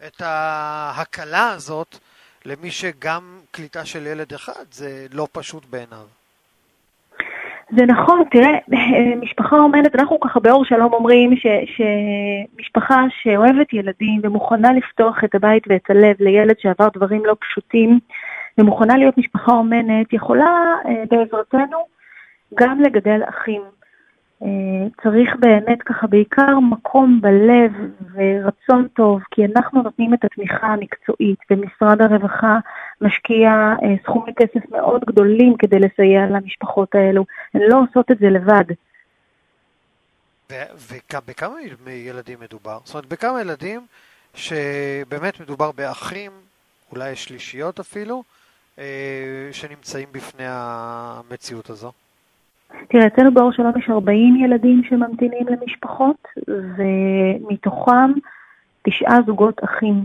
את ההקלה הזאת למי שגם קליטה של ילד אחד זה לא פשוט בעיניו. זה נכון, תראה, משפחה אומנת, אנחנו ככה באור שלום אומרים שמשפחה שאוהבת ילדים ומוכנה לפתוח את הבית ואת הלב לילד שעבר דברים לא פשוטים, ומוכנה להיות משפחה אומנת, יכולה בעזרתנו גם לגדל אחים. צריך באמת ככה בעיקר מקום בלב ורצון טוב, כי אנחנו נותנים את התמיכה המקצועית, ומשרד הרווחה משקיע סכומי כסף מאוד גדולים כדי לסייע למשפחות האלו. הן לא עושות את זה לבד. ובכמה ילדים מדובר? זאת אומרת, בכמה ילדים שבאמת מדובר באחים, אולי שלישיות אפילו, שנמצאים בפני המציאות הזו? תראה, אצלנו באור שלום יש 40 ילדים שממתינים למשפחות, ומתוכם 9 זוגות אחים.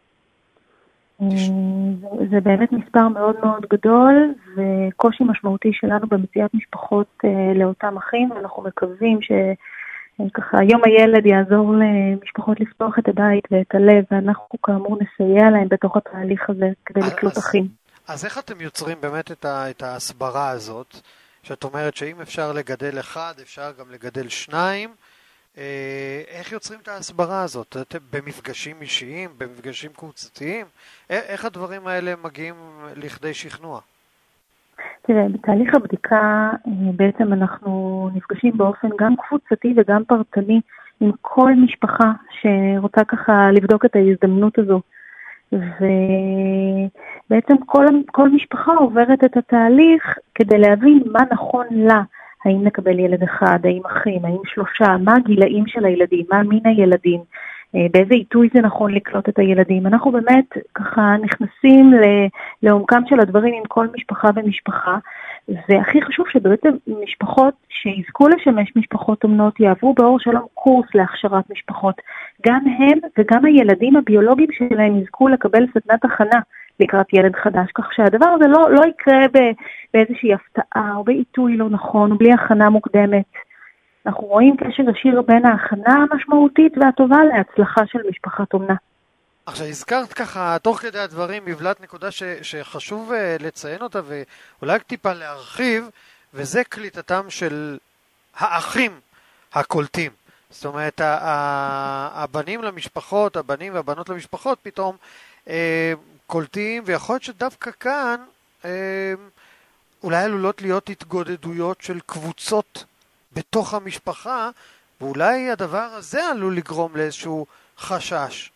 זה באמת מספר מאוד מאוד גדול, וקושי משמעותי שלנו במציאת משפחות לאותם אחים, ואנחנו מקווים שככה יום הילד יעזור למשפחות לפתוח את הבית ואת הלב, ואנחנו כאמור נסייע להם בתוך התהליך הזה כדי לקלוט אחים. אז איך אתם יוצרים באמת את ההסברה הזאת? שאת אומרת שאם אפשר לגדל אחד, אפשר גם לגדל 2. איך יוצרים את ההסברה הזאת? במפגשים אישיים, במפגשים קבוצתיים? איך הדברים האלה מגיעים לכדי שכנוע? תראה, בתהליך הבדיקה בעצם אנחנו נפגשים באופן גם קבוצתי וגם פרטני עם כל משפחה שרוצה ככה לבדוק את ההזדמנות הזו. ובעצם כל משפחה עוברת את התהליך כדי להבין מה נכון לה, האם נקבל ילד אחד, האם אחים, האם 3, מה הגילאים של הילדים, מה מין הילדים, באיזה עיתוי זה נכון לקלוט את הילדים. אנחנו באמת ככה נכנסים לעומקם של הדברים עם כל משפחה ומשפחה, והכי חשוב שבעצם משפחות שיזכו לשמש משפחות אומנות יעברו באור שלום קורס להכשרת משפחות. גם הם וגם הילדים הביולוגיים שלהם יזכו לקבל סדנת הכנה לקראת ילד חדש, כך שהדבר הזה לא יקרה באיזושהי הפתעה או בעיתוי לא נכון או בלי הכנה מוקדמת. אנחנו רואים קשר ישיר בין ההכנה המשמעותית והטובה להצלחה של משפחת אומנה. עכשיו, הזכרת ככה, תוך כדי הדברים, מבלת נקודה שחשוב לציין אותה ואולי טיפה להרחיב, וזה קליטתם של האחים הקולטים. זאת אומרת, הבנים למשפחות, הבנים והבנות למשפחות פתאום קולטים, ויכול להיות שדווקא כאן אולי עלולות להיות התגודדויות של קבוצות בתוך המשפחה, ואולי הדבר הזה עלול לגרום לאיזשהו חשש.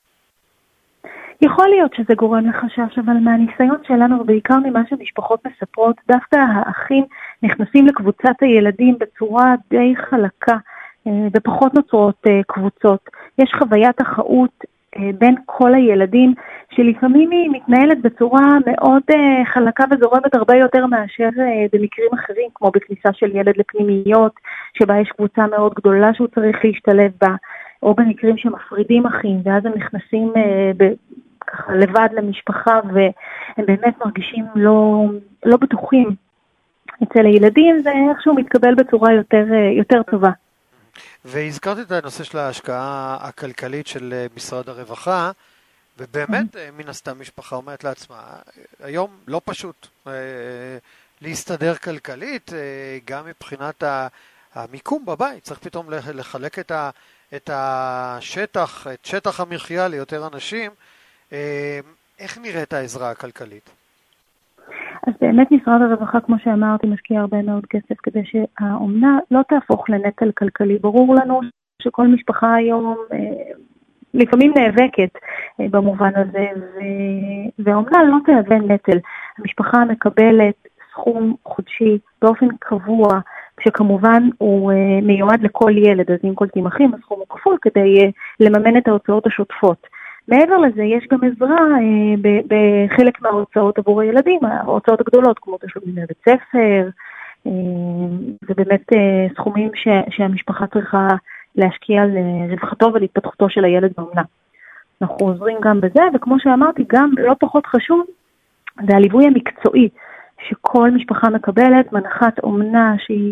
יכול להיות שזה גורם לחשש, אבל מהניסיון שלנו, ובעיקר ממה שמשפחות מספרות, דווקא האחים נכנסים לקבוצת הילדים בצורה די חלקה, ופחות נוצרות קבוצות. יש חוויית אחאות בין כל הילדים, שלפעמים היא מתנהלת בצורה מאוד חלקה וזורמת הרבה יותר מאשר במקרים אחרים, כמו בכניסה של ילד לפנימיות, שבה יש קבוצה מאוד גדולה שהוא צריך להשתלב בה, או במקרים שמפרידים אחים, ואז הם נכנסים ככה לבד למשפחה, והם באמת מרגישים לא בטוחים. אצל הילדים זה איכשהו מתקבל בצורה יותר טובה. והזכרתי את הנושא של ההשקעה הכלכלית של משרד הרווחה, ובאמת מן הסתם משפחה אומרת לעצמה, היום לא פשוט להסתדר כלכלית, גם מבחינת המיקום בבית, צריך פתאום לחלק את השטח, את שטח המחיה ליותר אנשים. איך נראית העזרה הכלכלית? אז באמת משרד הרווחה, כמו שאמרתי, משקיע הרבה מאוד כסף כדי שהאומנה לא תהפוך לנטל כלכלי. ברור לנו שכל משפחה היום לפעמים נאבקת במובן הזה, והאומנה לא תהווה נטל. המשפחה מקבלת סכום חודשי באופן קבוע, שכמובן הוא מיועד לכל ילד, אז אם קולטים אחים, הסכום הוא כפול כדי לממן את ההוצאות השוטפות. מעבר לזה, יש גם עזרה בחלק מההוצאות עבור הילדים, ההוצאות הגדולות, כמו תשלומים לבית ספר, זה באמת סכומים שהמשפחה צריכה להשקיע לרווחתו ולהתפתחותו של הילד באומנה. אנחנו עוזרים גם בזה, וכמו שאמרתי, גם לא פחות חשוב, זה הליווי המקצועי, שכל משפחה מקבלת, מנחת אומנה שהיא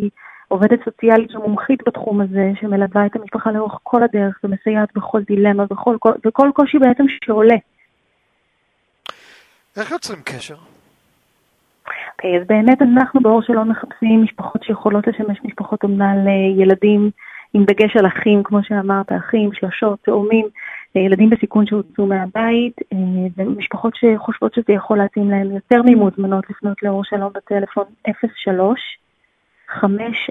עובדת סוציאלית שמומחית בתחום הזה, שמלווה את המשפחה לאורך כל הדרך ומסייעת בכל דילמה וכל קושי בעצם שעולה. איך יוצרים קשר? אז באמת אנחנו באור שלום מחפשים משפחות שיכולות לשמש משפחות אומנה לילדים עם דגש על אחים, כמו שאמרת, אחים, שלשות, תאומים, ילדים בסיכון שהוצאו מהבית, ומשפחות שחושבות שזה יכול להתאים להם יותר ממוזמנות לפנות לאור שלום בטלפון 03-541-7000.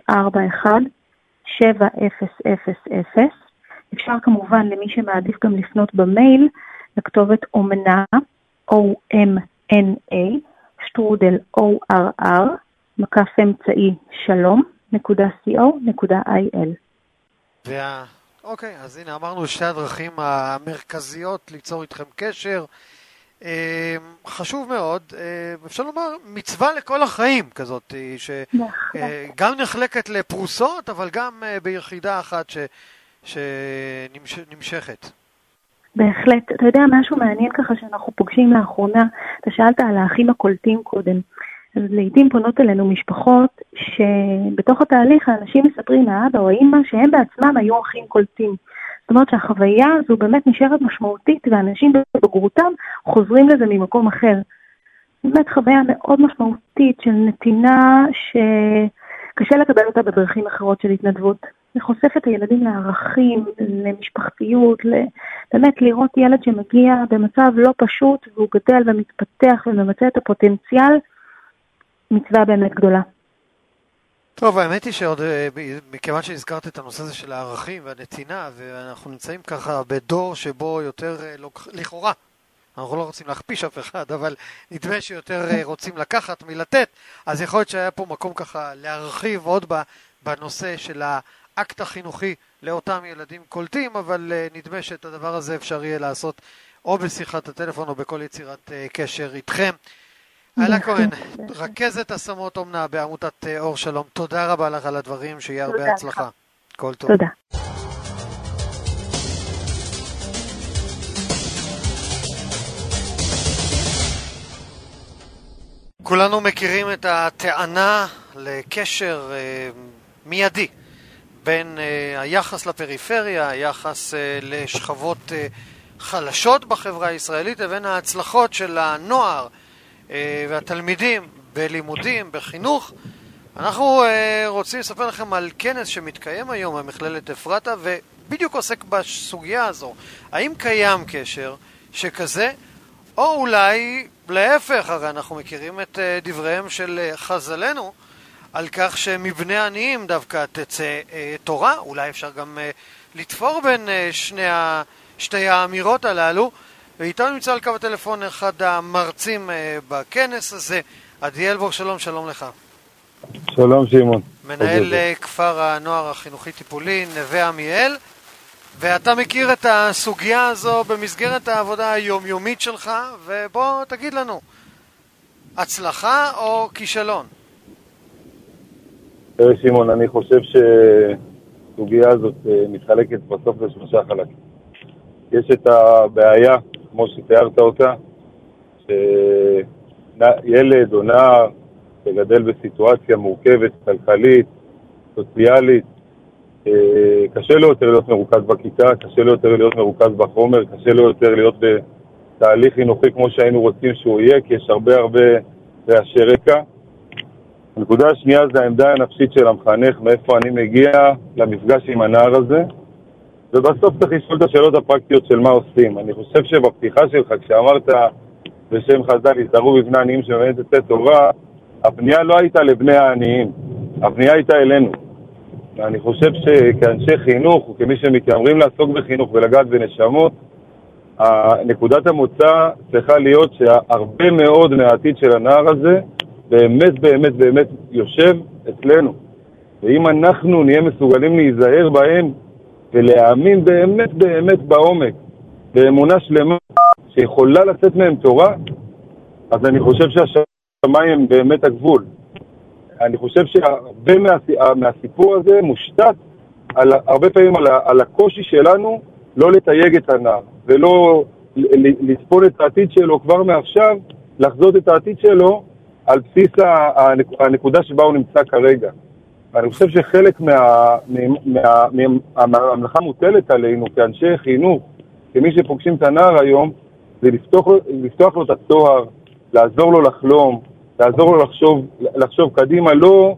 אפשר כמובן למי שמעדיף גם לפנות במייל לכתובת אומנה, OMNA, שטרודל ORR, מקף אמצעי שלום.co.il. אוקיי, אז הנה אמרנו שתי הדרכים המרכזיות ליצור איתכם קשר. חשוב מאוד, אפשר לומר מצווה לכל החיים כזאת, שגם נחלקת לפרוסות, אבל גם ביחידה אחת שנמשכת. בהחלט. אתה יודע, משהו מעניין ככה שאנחנו פוגשים לאחרונה, אתה שאלת על האחים הקולטים קודם. אז לעתים פונות אלינו משפחות שבתוך התהליך האנשים מספרים לאבא או האמא שהם בעצמם היו אחים קולטים. זאת אומרת שהחוויה הזו באמת נשארת משמעותית, ואנשים בבגרותם חוזרים לזה ממקום אחר. באמת חוויה מאוד משמעותית של נתינה שקשה לקבל אותה בדרכים אחרות של התנדבות. זה חושף את הילדים לערכים, למשפחתיות, באמת לראות ילד שמגיע במצב לא פשוט והוא גדל ומתפתח וממצא את הפוטנציאל, מצווה באמת גדולה. טוב, האמת היא שעוד, מכיוון שהזכרת את הנושא הזה של הערכים והנתינה, ואנחנו נמצאים ככה בדור שבו יותר, לכאורה, אנחנו לא רוצים להכפיש אף אחד, אבל נדמה שיותר רוצים לקחת מלתת, אז יכול להיות שהיה פה מקום ככה להרחיב עוד בנושא של האקט החינוכי לאותם ילדים קולטים, אבל נדמה שאת הדבר הזה אפשר יהיה לעשות או בשיחת הטלפון או בכל יצירת קשר איתכם. אלה כהן, רכזת השמות אומנה בעמותת אור שלום, תודה רבה לך על הדברים, שיהיה הרבה הצלחה. כל טוב. תודה. כולנו מכירים את הטענה לקשר מיידי בין היחס לפריפריה, היחס לשכבות חלשות בחברה הישראלית, לבין ההצלחות של הנוער והתלמידים בלימודים, בחינוך. אנחנו רוצים לספר לכם על כנס שמתקיים היום במכללת אפרתה, ובדיוק עוסק בסוגיה הזו. האם קיים קשר שכזה, או אולי להפך? הרי אנחנו מכירים את דבריהם של חז"לינו על כך שמבני עניים דווקא תצא תורה. אולי אפשר גם לתפור בין שתי האמירות הללו. ואיתנו נמצא על קו הטלפון אחד המרצים בכנס הזה, עדיאל בור שלום, שלום לך. שלום שמעון. מנהל כפר הנוער החינוכי טיפולי נווה עמיאל, ואתה מכיר את הסוגיה הזו במסגרת העבודה היומיומית שלך, ובוא תגיד לנו, הצלחה או כישלון? שמעון, אני חושב שהסוגיה הזאת מתחלקת בסוף לשלושה חלקים. יש את הבעיה, כמו שתיארת אותה, שילד או נער שגדל בסיטואציה מורכבת, כלכלית, סוציאלית, קשה לו יותר להיות מרוכז בכיתה, קשה לו יותר להיות מרוכז בחומר, קשה לו יותר להיות בתהליך חינוכי כמו שהיינו רוצים שהוא יהיה, כי יש הרבה רעשי רקע. הנקודה השנייה זה העמדה הנפשית של המחנך, מאיפה אני מגיע למפגש עם הנער הזה, ובסוף צריך לשאול את השאלות הפרקטיות של מה עושים. אני חושב שבפתיחה שלך, כשאמרת בשם חז"ל, יזהרו בבני העניים שבאמת תצא תורה, הפנייה לא הייתה לבני העניים, הפנייה הייתה אלינו. אני חושב שכאנשי חינוך, וכמי שמתיימרים לעסוק בחינוך ולגעת בנשמות, נקודת המוצא צריכה להיות שהרבה מאוד מהעתיד של הנער הזה באמת יושב אצלנו. ואם אנחנו נהיה מסוגלים להיזהר בהם ולהאמין באמת בעומק, באמונה שלמה שיכולה לצאת מהם תורה, אז אני חושב שהשמיים הם באמת הגבול. אני חושב שהרבה מהסיפור הזה מושתת הרבה פעמים על הקושי שלנו לא לתייג את הנער, ולא לצפון את העתיד שלו כבר מעכשיו, לחזות את העתיד שלו על בסיס הנקודה שבה הוא נמצא כרגע. ואני חושב שחלק מהמלאכה מוטלת עלינו כאנשי חינוך, כמי שפוגשים את הנער היום, זה לפתוח לו את התואר, לעזור לו לחלום, לעזור לו לחשוב קדימה, לא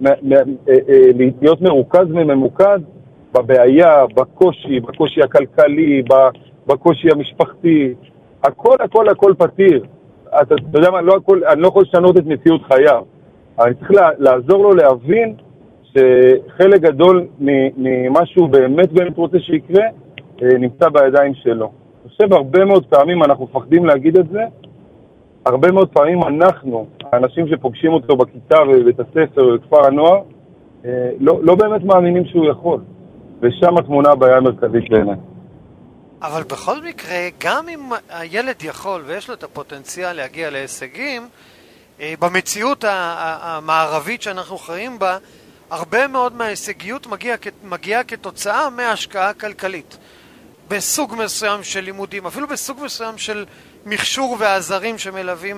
להיות מרוכז וממוקד בבעיה, בקושי הכלכלי, בקושי המשפחתי. הכל פתיר. אתה יודע מה, אני לא יכול לשנות את מציאות חייו. אני צריך לעזור לו להבין שחלק גדול ממשהו באמת רוצה שיקרה, נמצא בידיים שלו. אני חושב הרבה מאוד פעמים אנחנו מפחדים להגיד את זה, הרבה מאוד פעמים אנחנו, האנשים שפוגשים אותו בכיתה ובבית הספר ובכפר הנוער, לא באמת מאמינים שהוא יכול. ושם התמונה הבעיה המרכזית בעיניי. אבל בכל מקרה, גם אם הילד יכול ויש לו את הפוטנציאל להגיע להישגים, במציאות המערבית שאנחנו חיים בה, הרבה מאוד מההישגיות מגיעה כתוצאה מהשקעה כלכלית. בסוג מסוים של לימודים, אפילו בסוג מסוים של מכשור ועזרים שמלווים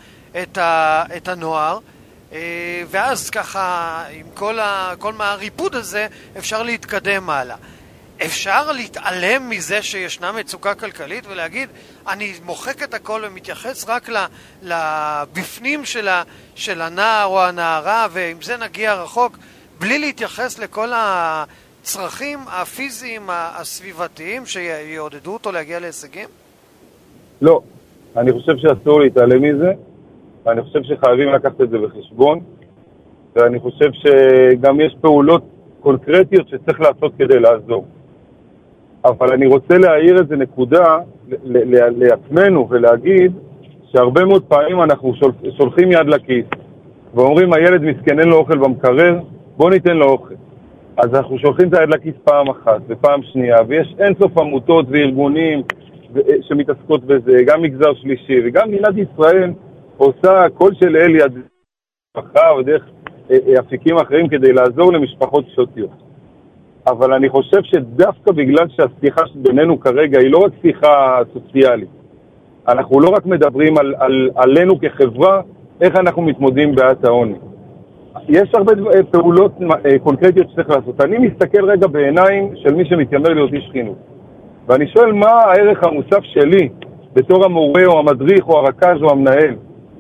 את הנוער, ואז ככה עם כל מהריפוד הזה אפשר להתקדם הלאה. אפשר להתעלם מזה שישנה מצוקה כלכלית ולהגיד אני מוחק את הכל ומתייחס רק לבפנים של הנער או הנערה, ועם זה נגיע רחוק בלי להתייחס לכל הצרכים הפיזיים הסביבתיים שיעודדו אותו להגיע להישגים? לא, אני חושב שאסור להתעלם מזה, ואני חושב שחייבים לקחת את זה בחשבון, ואני חושב שגם יש פעולות קונקרטיות שצריך לעשות כדי לעזור. אבל אני רוצה להעיר את זה נקודה לעצמנו ולהגיד שהרבה מאוד פעמים אנחנו שולחים יד לכיס ואומרים הילד מסכן אין לו אוכל במקרר, בוא ניתן לו אוכל. אז אנחנו שולחים את היד לכיס פעם אחת ופעם שנייה, ויש אינסוף עמותות וארגונים שמתעסקות בזה, גם מגזר שלישי וגם מדינת ישראל עושה כל של אל יד או דרך אפיקים אחרים כדי לעזור למשפחות פשוטות. אבל אני חושב שדווקא בגלל שהשיחה בינינו כרגע היא לא רק שיחה סוציאלית, אנחנו לא רק מדברים עלינו כחברה, איך אנחנו מתמודדים בעיית העוני. יש הרבה פעולות קונקרטיות שצריך לעשות. אני מסתכל רגע בעיניים של מי שמתיימר להיות איש חינוך, ואני שואל מה הערך המוסף שלי בתור המורה או המדריך או הרכז או המנהל.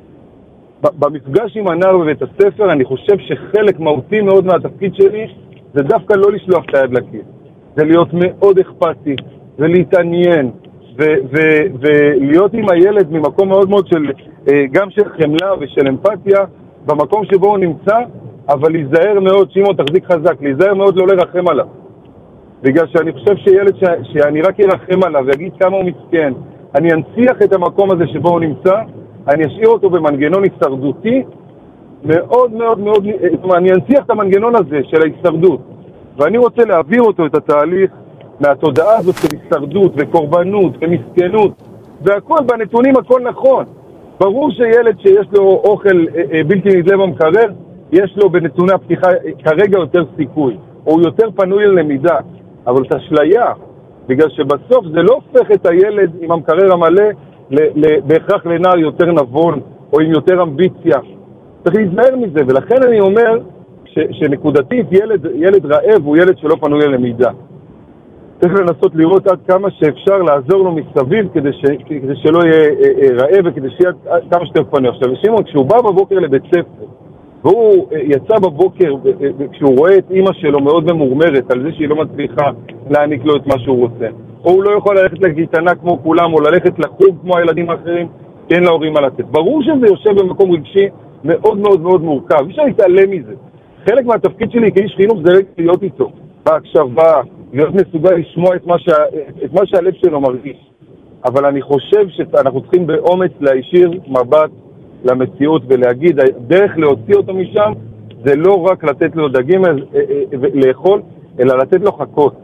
במפגש עם הנער בבית הספר אני חושב שחלק מהותי מאוד מהתפקיד שלי זה דווקא לא לשלוח את היד לכיס, זה להיות מאוד אכפתי ולהתעניין ולהיות עם הילד ממקום מאוד מאוד של גם של חמלה ושל אמפתיה במקום שבו הוא נמצא, אבל להיזהר מאוד, שימו תחזיק חזק, להיזהר מאוד לא לרחם עליו, בגלל שאני חושב שילד שאני רק ירחם עליו ויגיד כמה הוא מסכן, אני אנציח את המקום הזה שבו הוא נמצא, אני אשאיר אותו במנגנון הישרדותי מאוד מאוד מאוד, אני אנציח את המנגנון הזה של ההישרדות, ואני רוצה להעביר אותו את התהליך מהתודעה הזאת של הישרדות וקורבנות ומסכנות והכל בנתונים, הכל נכון. ברור שילד שיש לו אוכל בלתי נדלה במקרר, יש לו בנתוני הפתיחה כרגע יותר סיכוי, או יותר פנוי ללמידה, אבל את אשליה, בגלל שבסוף זה לא הופך את הילד עם המקרר המלא בהכרח לנער יותר נבון או עם יותר אמביציה. צריך להיזהר מזה, ולכן אני אומר שנקודתית ילד רעב הוא ילד שלא פנוי ללמידה. צריך לנסות לראות עד כמה שאפשר לעזור לו מסביב כדי שלא יהיה רעב וכדי שיהיה כמה שיותר פנוי. עכשיו, שימון, כשהוא בא בבוקר לבית ספר והוא יצא בבוקר כשהוא רואה את אמא שלו מאוד ממורמרת על זה שהיא לא מצליחה להעניק לו את מה שהוא רוצה, או הוא לא יכול ללכת לקייטנה כמו כולם או ללכת לחוג כמו הילדים האחרים, כי אין להורים מה לתת. ברור שזה יושב במקום רגשי מאוד מאוד מאוד מורכב, אפשר להתעלם מזה. חלק מהתפקיד שלי כאיש חינוך זה להיות איתו בהקשבה, להיות מסוגל לשמוע את מה שהלב שלו מרגיש. אבל אני חושב שאנחנו צריכים באומץ להישיר מבט למציאות ולהגיד, דרך להוציא אותו משם זה לא רק לתת לו דגים לאכול, אלא לתת לו חכות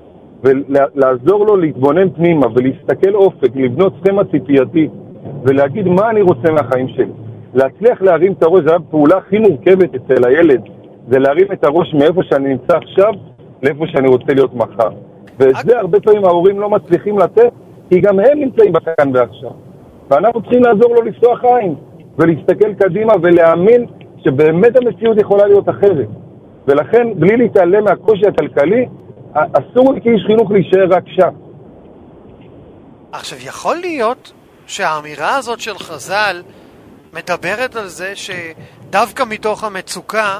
ולעזור לו להתבונן פנימה ולהסתכל אופק, לבנות סכמה ציפייתית ולהגיד מה אני רוצה מהחיים שלי. להצליח להרים את הראש, זה הפעולה הכי מורכבת אצל הילד, זה להרים את הראש מאיפה שאני נמצא עכשיו לאיפה שאני רוצה להיות מחר. ואת זה הרבה פעמים ההורים לא מצליחים לתת, כי גם הם נמצאים בכאן ועכשיו. ואנחנו צריכים לעזור לו לפתוח עין ולהסתכל קדימה ולהאמין שבאמת המציאות יכולה להיות אחרת. ולכן, בלי להתעלם מהקושי הכלכלי, אסור לי כאיש חינוך להישאר רק שם. עכשיו, יכול להיות שהאמירה הזאת של חז"ל מדברת על זה שדווקא מתוך המצוקה,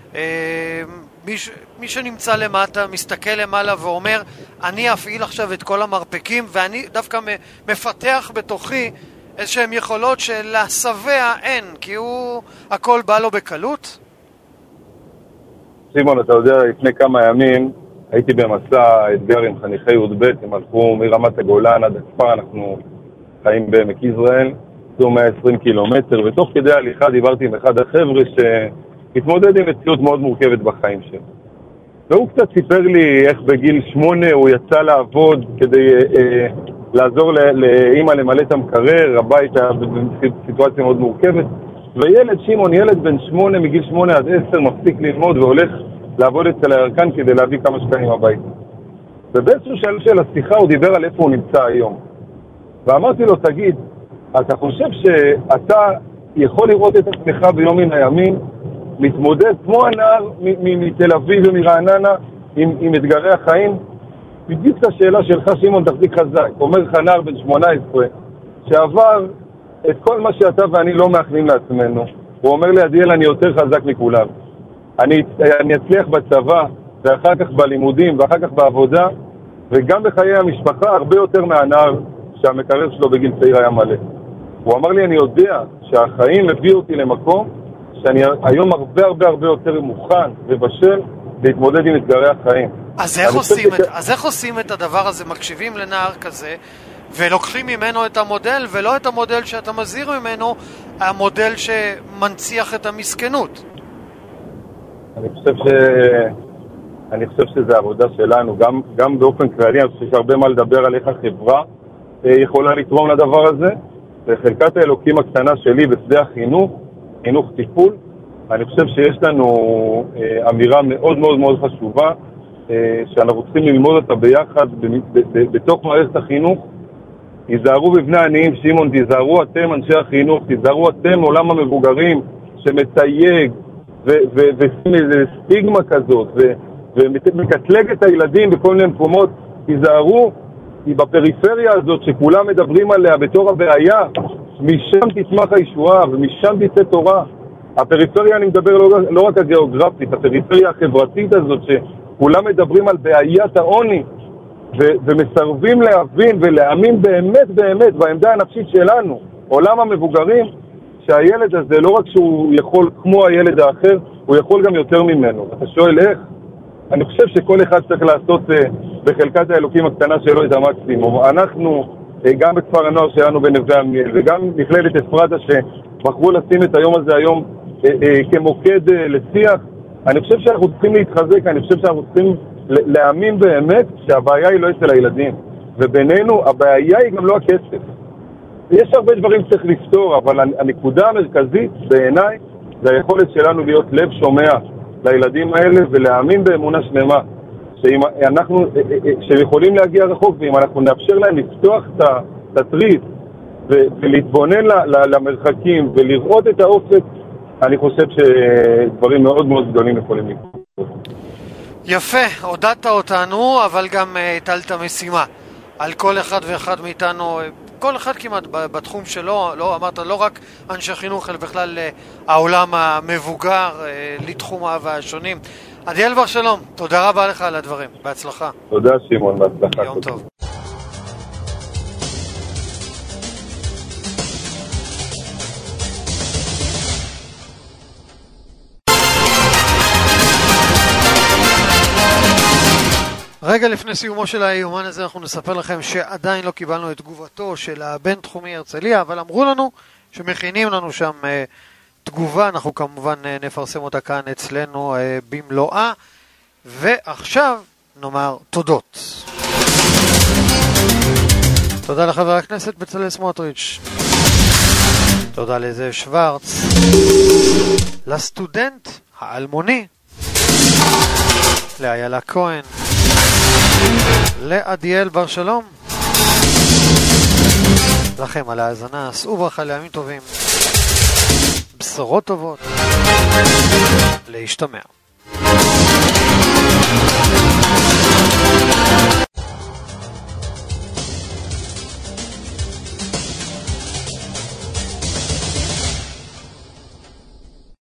מי שנמצא למטה מסתכל למעלה ואומר, אני אפעיל עכשיו את כל המרפקים, ואני דווקא מפתח בתוכי איזשהם יכולות שלהסבע אין, כי הכל בא לו בקלות. סימון, אתה יודע, לפני כמה ימים הייתי במסע אתגר עם חניכי י"ב, הם הלכו מרמת הגולן עד הכפר, אנחנו חיים בעמק יזרעאל, זו 120 קילומטר, ותוך כדי ההליכה דיברתי עם אחד החבר'ה שהתמודד עם מציאות מאוד מורכבת בחיים שלו. והוא קצת סיפר לי איך בגיל 8 הוא יצא לעבוד כדי לעזור לאמא למלא את המקרר, הבית היה בסיטואציה מאוד מורכבת, וילד, שמעון, ילד בן 8, מגיל 8 עד 10, מפסיק ללמוד והולך לעבוד אצל הירקן כדי להביא כמה שקלים הביתה. ובאיזשהו שלב של השיחה הוא דיבר על איפה הוא נמצא היום. ואמרתי לו, תגיד, אתה חושב שאתה יכול לראות את עצמך ביום מן הימים, מתמודד כמו הנער מתל אביב ומרעננה עם אתגרי החיים? בדיוק את השאלה שלך, שמעון, תחזיק חזק. אומר לך נער בן 18 שעבר את כל מה שאתה ואני לא מאחלים לעצמנו. הוא אומר לי, עדיאל, אני יותר חזק מכולם. אני אצליח בצבא ואחר כך בלימודים ואחר כך בעבודה וגם בחיי המשפחה הרבה יותר מהנער שהמקרר שלו בגיל צעיר היה מלא. הוא אמר לי, אני יודע שהחיים הביאו אותי למקום שאני היום הרבה יותר מוכן ובשל להתמודד עם אתגרי החיים. אז איך עושים את הדבר הזה? מקשיבים לנער כזה ולוקחים ממנו את המודל, ולא את המודל שאתה מזהיר ממנו, המודל שמנציח את המסכנות. אני חושב שזה העבודה שלנו, גם באופן כללי. אני חושב שהרבה מה לדבר על איך החברה יכולה לתרום לדבר הזה. וחלקת האלוקים הקטנה שלי בשדה החינוך, חינוך טיפול, אני חושב שיש לנו אמירה מאוד מאוד מאוד חשובה, שאנחנו צריכים ללמוד אותה ביחד בתוך מערכת החינוך. תיזהרו בבני העניים, שמעון, תיזהרו אתם אנשי החינוך, תיזהרו אתם עולם המבוגרים שמתייג ושים איזה סטיגמה כזאת ומקטלג את הילדים בכל מיני מקומות. תיזהרו, כי בפריפריה הזאת שכולם מדברים עליה בתור הבעיה, משם תצמח הישועה ומשם תצא תורה. הפריפריה, אני מדבר לא רק הגיאוגרפית, הפריפריה החברתית הזאת שכולם מדברים על בעיית העוני ומסרבים להבין ולהאמין באמת בעמדה הנפשית שלנו, עולם המבוגרים, שהילד הזה לא רק שהוא יכול כמו הילד האחר, הוא יכול גם יותר ממנו. אתה שואל איך? אני חושב שכל אחד צריך לעשות בחלקת האלוקים הקטנה שלו את המקסימום. אנחנו, גם בכפר הנוער שלנו בנווה עמיאל, וגם מכללת אפרתה שבחרו לשים את היום הזה היום כמוקד לשיח, אני חושב שאנחנו צריכים להתחזק, אני חושב שאנחנו צריכים להאמין באמת שהבעיה היא לא אצל הילדים. ובינינו, הבעיה היא גם לא הכסף. יש הרבה דברים שצריך לפתור, אבל הנקודה המרכזית בעיניי זה היכולת שלנו להיות לב שומע לילדים האלה ולהאמין באמונה שלמה שיכולים להגיע רחוק, ואם אנחנו נאפשר להם לפתוח את התריס ולהתבונן למרחקים ולראות את האופק, אני חושב שדברים מאוד מאוד גדולים יכולים לקרות. יפה, הודעת אותנו, אבל גם הטלת משימה על כל אחד ואחד מאיתנו, כל אחד כמעט בתחום שלו. לא אמרת לא רק אנשי חינוך, אלא בכלל העולם המבוגר לתחומיו השונים. עדיאל בר שלום, תודה רבה לך על הדברים, בהצלחה. תודה שמעון, בהצלחה. יום טוב. רגע לפני סיומו של היומן הזה אנחנו נספר לכם שעדיין לא קיבלנו את תגובתו של הבן תחומי הרצליה, אבל אמרו לנו שמכינים לנו שם תגובה, אנחנו כמובן נפרסם אותה כאן אצלנו במלואה. ועכשיו נאמר תודות. תודה לחבר הכנסת בצלאל סמוטריץ', תודה לזאב שוורץ, לסטודנט האלמוני, לאיילה כהן, לעדיאל בר שלום, לכם על ההאזנה, שאו ברכה לימים טובים, בשורות טובות, להשתמע. שלום.